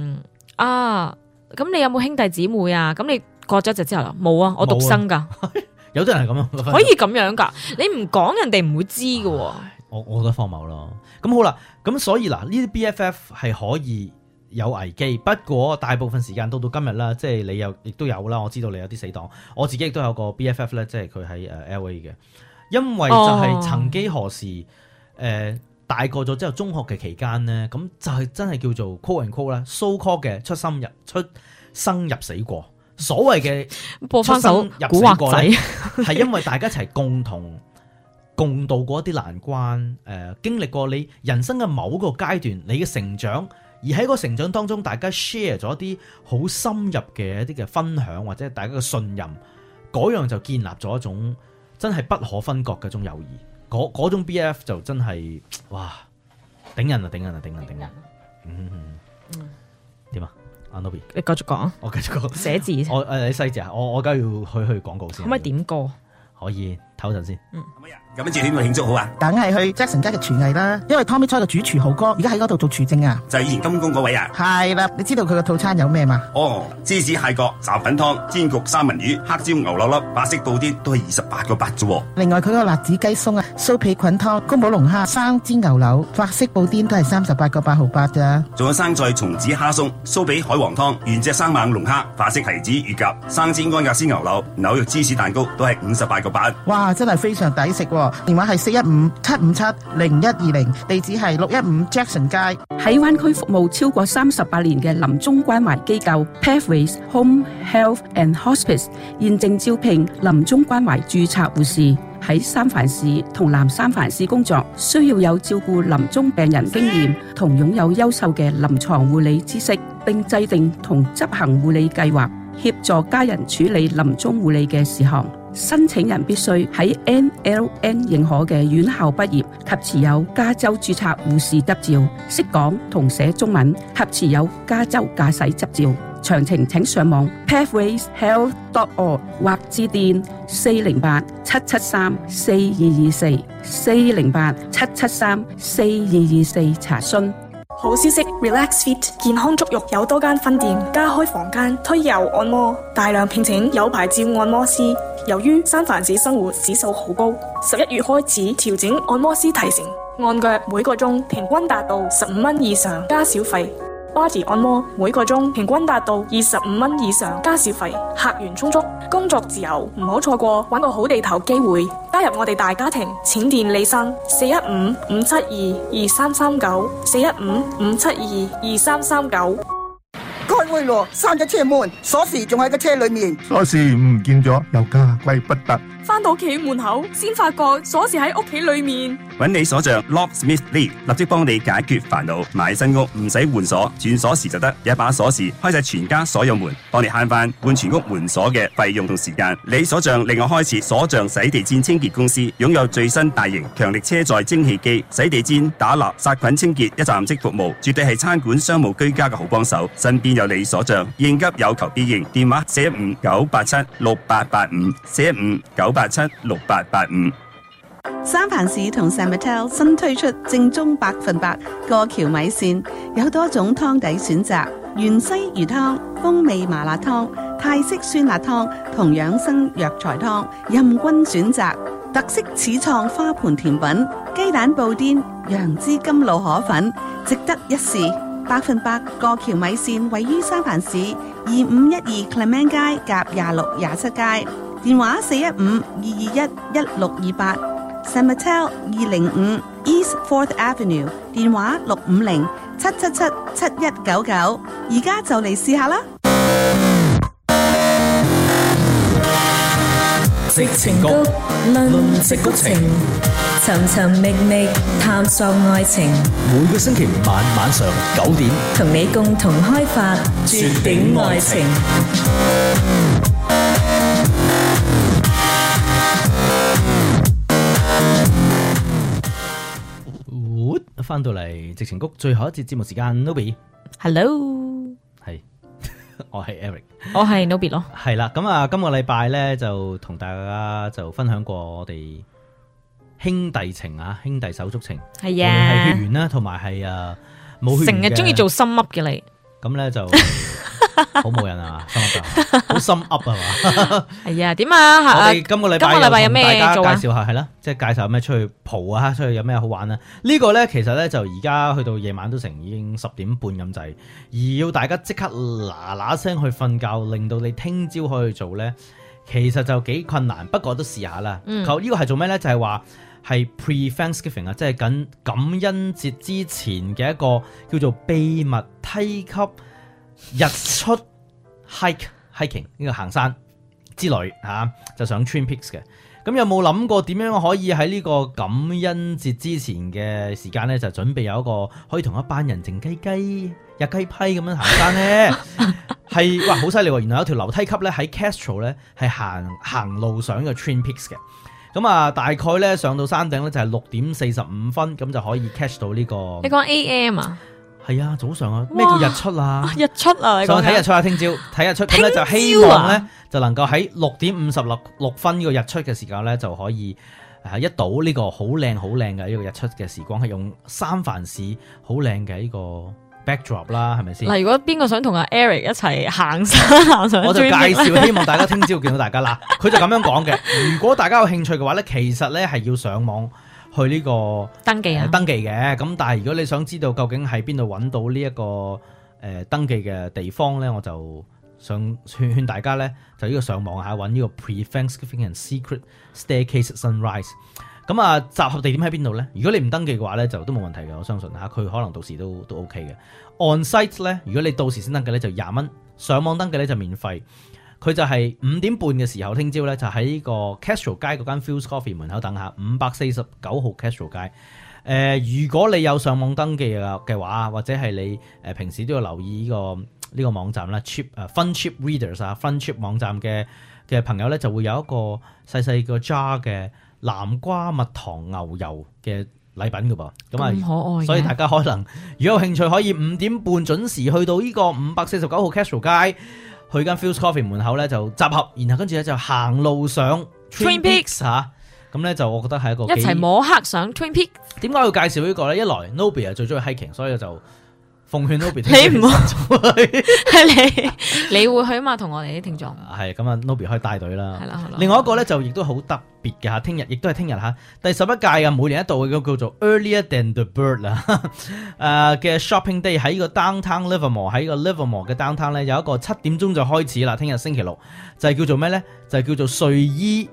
咁你有冇兄弟姊妹啊？咁你割咗席之後冇啊，我獨生噶。 有啲人係咁樣， 可以咁樣噶，你唔講人哋唔會知噶。 我覺得荒謬咯。咁好啦，咁所以嗱，呢啲 BFF 係可以有危機，不過大部分時間到今日啦，即係你亦都有啦。我知道你有啲死黨，我自己亦都有個 BFF 咧，即係佢喺LA 嘅，因為就係曾幾何時大個咗之後，中學嘅期間咧，咁就係真係叫做 quote and quote 啦，so call 嘅出生入死過。所謂嘅播翻首古惑仔， 係因為大家一齊共度過一啲難關，經歷過你人生嘅某個階段，你嘅成長，而喺個成長當中，大家 share 咗一啲好深入嘅一啲嘅分享，或者大家嘅信任，嗰樣就建立咗一種真係不可分割嘅一種友誼。嗰種 BF 就真係哇頂人啊！點啊？阿 Nobby， 你繼續講， 我繼續講寫字。 你細字啊！我而家要去廣告先。 可唔可以點歌？ 可以唞陣先。 咁跟住點樣慶祝好啊？ 梗係去 Jackson 家嘅廚藝啦，因為 Tommy Choi 嘅主廚豪哥而家喺嗰度做廚政啊。 就係以前金宮嗰位啊？ 係啦，你知道佢個套餐有咩嘛？ 芝士蟹角、雜粉湯、煎焗三文魚、黑椒牛柳粒、白色布丁都係28個8啫。 另外佢個辣子雞鬆啊、酥皮菌湯、宮保龍蝦、生煎牛柳、白色布丁都係38個8毫8咋。 仲有生菜松子蝦鬆、酥皮海皇湯、原隻生猛龍蝦、法式提子乳鴿、生煎安格斯牛柳、紐約芝士蛋糕都係58個8。 哇，真係非常抵食喎！電話係415-757-0120，地址係615 Jackson 街。 喺灣區服務超過38年嘅臨終關懷機構 Pathways Home Health and Hospice 現正招聘臨終關懷註冊護士。喺三藩市同南三藩市工作，需要有照顧臨終病人經驗同擁有優秀嘅臨床護理知識，並制定同執行護理計劃，協助家人處理臨終護理嘅事項。申請人必須喺 NLN 認可嘅院校畢業及持有加州註冊護士執照，識講同寫中文及持有加州駕駛執照。 詳情請上網 pathwayshealth.org 或致電408-773-4224 查詢。 好消息 ，Relax Fit 健康足浴有多間分店，加開房間推油按摩，大量聘請有牌照按摩師。由於三藩市生活指數好高，11月開始調整按摩師提成，按腳每個鐘平均達到15蚊以上加小費。Body 按摩每個鐘平均達到25蚊以上加小費，客源充足，工作自由，唔好錯過揾個好地頭機會，加入我哋大家庭，請電李生415-572-2339 415-572-2339。 開會咯，閂咗車門，鎖匙仲喺個車裏面。 鎖匙唔見咗，又加貴不得。 返到屋企門口，先發覺鎖匙喺屋企裏面。 揾你所長 Locksmith Lee 立即幫你解決煩惱。買新屋唔使換鎖，轉鎖匙就得，一把鎖匙開晒全家所有門，幫你慳翻換全屋換鎖嘅費用同時間。你所長另外開設所長洗地氈清潔公司，擁有最新大型強力車載蒸汽機、洗地氈、打蠟、殺菌清潔一站式服務，絕對係餐館、商務、居家嘅好幫手。身邊有你所長，應急有求必應。電話415-987-6885 415-987-6885。 三藩市同 San Mateo 新推出正宗100%過橋米線，有多種湯底選擇，芫茜魚湯、風味麻辣湯、泰式酸辣湯同養生藥材湯，任君選擇。特色始創花盤甜品、雞蛋布甸、楊枝甘露河粉，值得一試。100%過橋米線位於三藩市2512 Clement 街夾26、27街，電話415-221-1628。San Mateo 205 East 4th Avenue， 電話650-777-7199，而家就嚟試下啦！ 矽情谷，論矽谷情，尋尋覓覓探索愛情。 每個星期五晚上9點， 同你共同開發絕頂愛情。 翻到嚟矽情谷最後一節節目時間 ，Nobby，Hello， 係我係 Eric， 我係 Nobby 咯， 係啦，咁啊，今個禮拜咧就同大家就分享過我哋兄弟情啊，兄弟手足情， 係啊， 係血緣啦，同埋係冇血緣嘅， 成日中意做心噏嘅你， 咁咧就好冇癮啊，心噏好心噏啊嘛， 係啊，點啊？ 我哋今個禮拜有咩做啊？ 介紹下係啦，即係介紹有咩出去蒲啊，出去有咩好玩啊？呢個咧其實咧就而家去到夜晚都成已經10點半咁滯，而要大家即刻嗱聲去瞓覺，令到你聽朝可以做咧，其實就幾困難，不過都試下啦。呢個係做咩咧？就係話係 pre-Thanksgiving 啊，即係感恩節之前嘅一個叫做秘密梯級日出 hiking 呢個行山之旅就上 Twin Peaks 嘅。咁有冇諗過點樣可以喺呢個感恩節之前嘅時間咧，就準備有一個可以同一班人靜雞雞、日雞批咁樣行山咧？係哇，好犀利喎！原來有條樓梯級咧喺 Castro 咧係行路上嘅 Twin Peaks 嘅。咁啊，大概咧上到山頂咧就係6點45分，咁就可以 catch 到呢個。你講 AM 啊？ 係啊，早上啊，咩叫日出啊？ 日出啊！ 上去睇日出啊！聽朝睇日出，咁咧就希望咧就能夠喺6點56分呢個日出嘅時間咧就可以一睹呢個好靚嘅呢個日出嘅時光，係用三藩市好靚嘅呢個 backdrop 啦，係咪先？ 嗱，如果邊個想同阿 Eric 一齊行山行上， 我就介紹，希望大家聽朝見到大家啦。佢就咁樣講嘅。如果大家有興趣嘅話咧，其實咧係要上網去呢個登記嘅。咁但係如果你想知道究竟喺邊度揾到呢一個登記嘅地方咧，我就想勸大家咧就呢個上網下揾呢個 Pre-Thanksgiving and Secret Staircase Sunrise。咁啊，集合地點喺邊度咧？如果你唔登記嘅話咧，就都冇問題嘅。我相信佢可能到時都 OK 嘅。On site 咧，如果你到時先登記咧，就20蚊；上網登記咧就免費。佢就係5點半嘅時候，聽朝咧就喺呢個 Castro 街嗰間 Phil's Coffee 門口等下，549號 Castro 街。如果你有上網登記嘅話，或者係你平時都要留意呢個網站啦 ，Funchip Readers 啊 ，Funchip 網站嘅朋友咧就會有一個細細個 jar 嘅南瓜蜜糖牛油嘅禮品㗎噃。咁啊， 可愛， 所以大家可能如果有興趣，可以5點半準時去到呢個549號 Castro 街，去間 Phil's Coffee 門口咧就集合，然後跟住咧就行路上 Twin Peaks 嚇。咁咧就我覺得係一個一齊摸黑上 Twin Peaks。 點解要介紹呢個咧？一來 Nobby 係最中意 hiking， 所以就奉勸 Nobby 你唔好係你會去啊嘛？同我哋啲聽眾係咁啊 ，Nobby 可以帶隊啦。 係啦。 另外一個咧就亦都好特別嘅嚇，聽日亦都係聽日嚇，第11屆嘅每年一度嘅叫做 Earlier Than the Bird 啦嘅 Shopping Day 喺個 Downtown Livermore， 喺個 Livermore 嘅 Downtown 咧有一個7點鐘就開始啦。聽日星期六就係叫做咩咧？就係叫做睡衣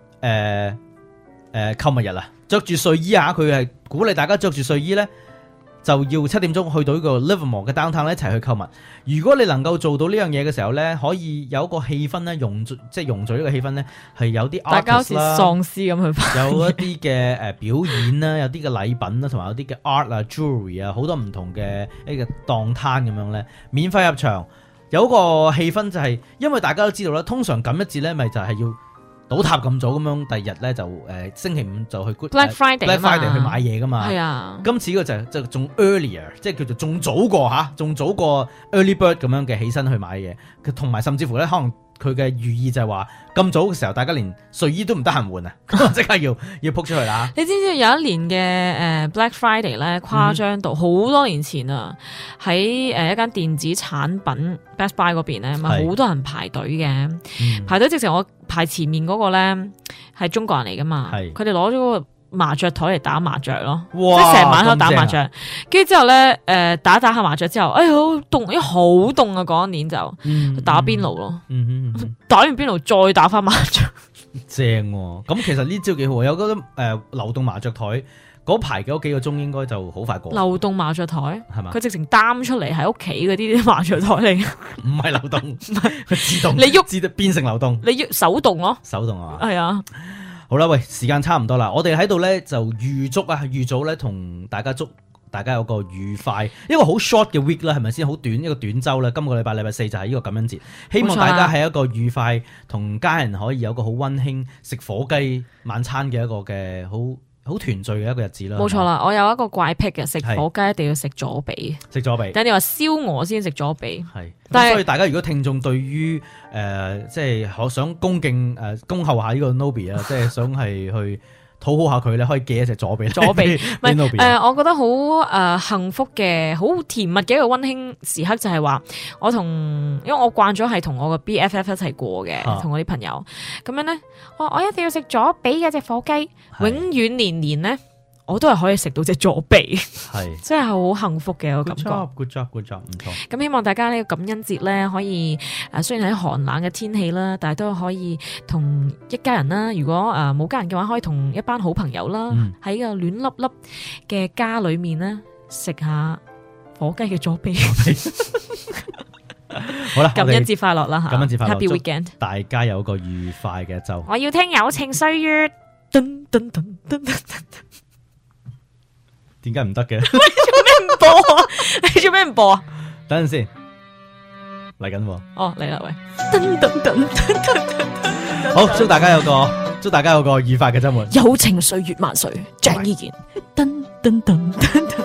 購物日啦，着住睡衣啊！佢係鼓勵大家着住睡衣咧，就要7點鐘去到呢個 Livermore 嘅 downtown 一齊去購物。如果你能夠做到呢樣嘢嘅時候咧，可以有一個氣氛咧，融聚呢個氣氛咧，係有啲 artist 啦， 大家好似喪屍咁去有一啲嘅表演啦，有啲嘅禮品啦，同埋有啲嘅 art 啊、jewelry 啊，好多唔同嘅一個檔攤咁樣咧，免費入場。有個氣氛就係，因為大家都知道啦，通常咁一節咧，咪就係要倒塌咁早咁樣，第二日咧就星期五就去 Black Friday 去買嘢噶嘛。 係啊， 今次個就仲 earlier， 即係叫做仲早過 early bird 咁樣嘅起身去買嘢。同埋甚至乎咧，可能佢嘅寓意就係話咁早嘅時候，大家連睡衣都唔得閒換啊，咁即刻要撲出去啦。 你知唔知有一年嘅Black Friday 咧誇張到好多年前啊，喺一間電子產品 Best Buy 嗰邊咧，咪好多人排隊嘅，排隊直情我排前面嗰個咧係中國人嚟噶嘛，佢哋攞咗個麻雀台嚟打麻雀咯，即係成晚喺度打麻雀，跟住之後咧打下麻雀之後，好凍，因為好凍啊嗰一年就打邊爐咯，打完邊爐再打翻麻雀， 正喎。咁其實呢招幾好，有嗰啲流動麻雀台嗰排嘅幾個鐘應該就好快過。 流動麻雀台係嘛？ 佢直情擔出嚟喺屋企嗰啲麻雀台嚟， 唔係流動，佢自動， 你喐變成流動， 你喐手動咯， 手動啊， 係啊。 好啦，喂，時間差唔多啦，我哋喺度咧就預早咧同大家祝大家有個愉快，一個好 short 嘅 week 啦，係咪先？好短一個短週啦，今個禮拜4就係呢個感恩節，希望大家係一個愉快，同家人可以有個好溫馨食火雞晚餐嘅一個嘅好團聚嘅一個日子啦。 冇錯啦，我有一個怪癖嘅，食火雞一定要食左髀， 食左髀。 但係你話燒鵝先食左髀， 係。但係所以大家如果聽眾對於即係我想恭敬恭候下呢個 Nobby 啊，即係想係去討好下佢咧，可以寄一隻左髀。左髀我覺得好幸福嘅，好甜蜜嘅一個溫馨時刻，就係話我因為我慣咗係同我個 BFF 一齊過嘅，同我啲朋友咁樣咧，我一定要食左髀嘅隻火雞，永遠年年咧我都係可以食到隻左髀，係真係好幸福嘅一個感覺。 Good job，唔錯。 咁希望大家呢個感恩節咧，可以雖然喺寒冷嘅天氣啦，但係都可以同一家人啦。如果冇家人嘅話，可以同一班好朋友啦，喺個暖粒粒嘅家裏面咧，食下火雞嘅左髀。 好啦， 感恩節快樂啦吓！ 感恩節快樂 ，Happy Weekend！ 大家有個愉快嘅週。 我要聽友情歲月。噔噔噔噔噔。 點解唔得嘅？ 你做咩唔播啊？你做咩唔播啊？ 等陣先，嚟緊喎。 哦，嚟啦喂！噔噔噔噔噔。 好，祝大家有個愉快嘅週末。 友情歲月萬歲，鄭伊健。噔噔噔噔噔。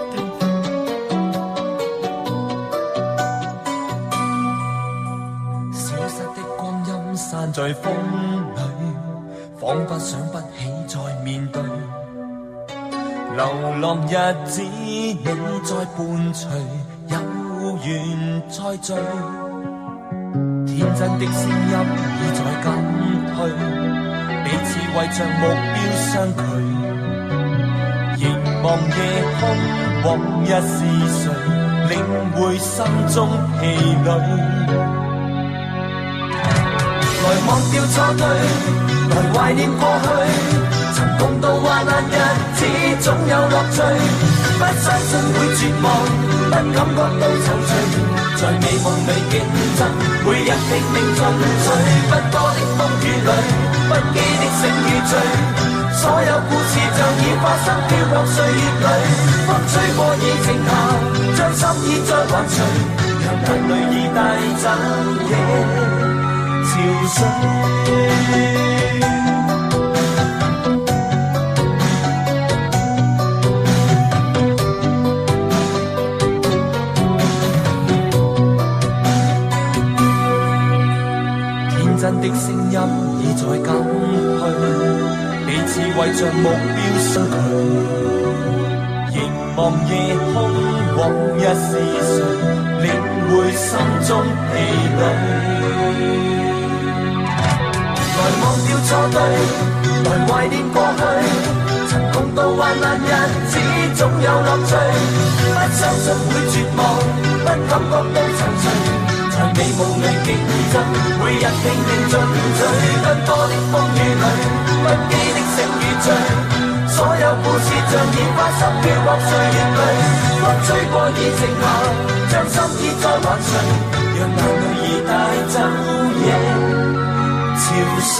消失的光陰散在風裏，彷彿想不起再面對。流浪日子你在伴隨，有緣再聚。天真的聲音已在減退，彼此為着目標相距。凝望夜空，往日是誰領會心中氣餒？來忘掉錯對，來懷念過去。曾共度患難日子，總有樂趣。不相信會絕望，不感覺到愁緒。在美夢裏競爭，每日拼命進取。不多的風雨裏，不羈的勝與醉。所有故事像已發生，飄泊歲月裏。風吹過已靜下，將心意再還隨。讓眼淚已帶走夜潮水。 的聲音已在減退，彼此為着目標相距，凝望夜空往日是誰，領會心中疲累。來忘掉錯對，來懷念過去，曾共度患難日子總有樂趣，不相信會絕望，不感覺到躊躇，在美夢裏競爭，每日拼命進取，奔波的風雨裏，不羈的醒與醉，所有故事像已發生飄泊歲月裏，風吹過已靜下，將心意再還誰，讓眼淚已帶走夜潮水。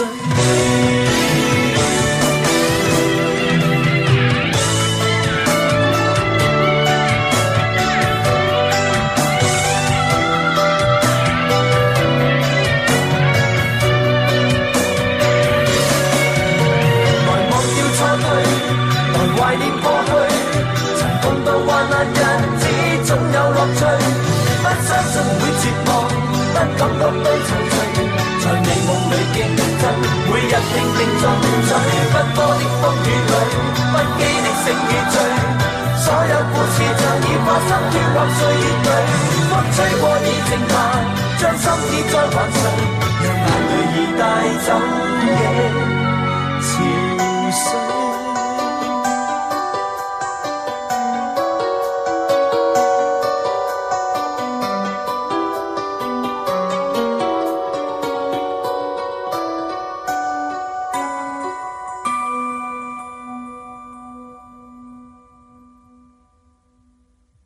懷念過去，曾共度患難日子總有樂趣，不相信會絕望，不感覺到躊躇，在美夢裏競爭，每日拼命進取，奔波的風雨裏，不羈的醒與醉，所有故事像已發生飄泊歲月裏，風吹過已靜下，將心意再還誰，讓眼淚已帶走夜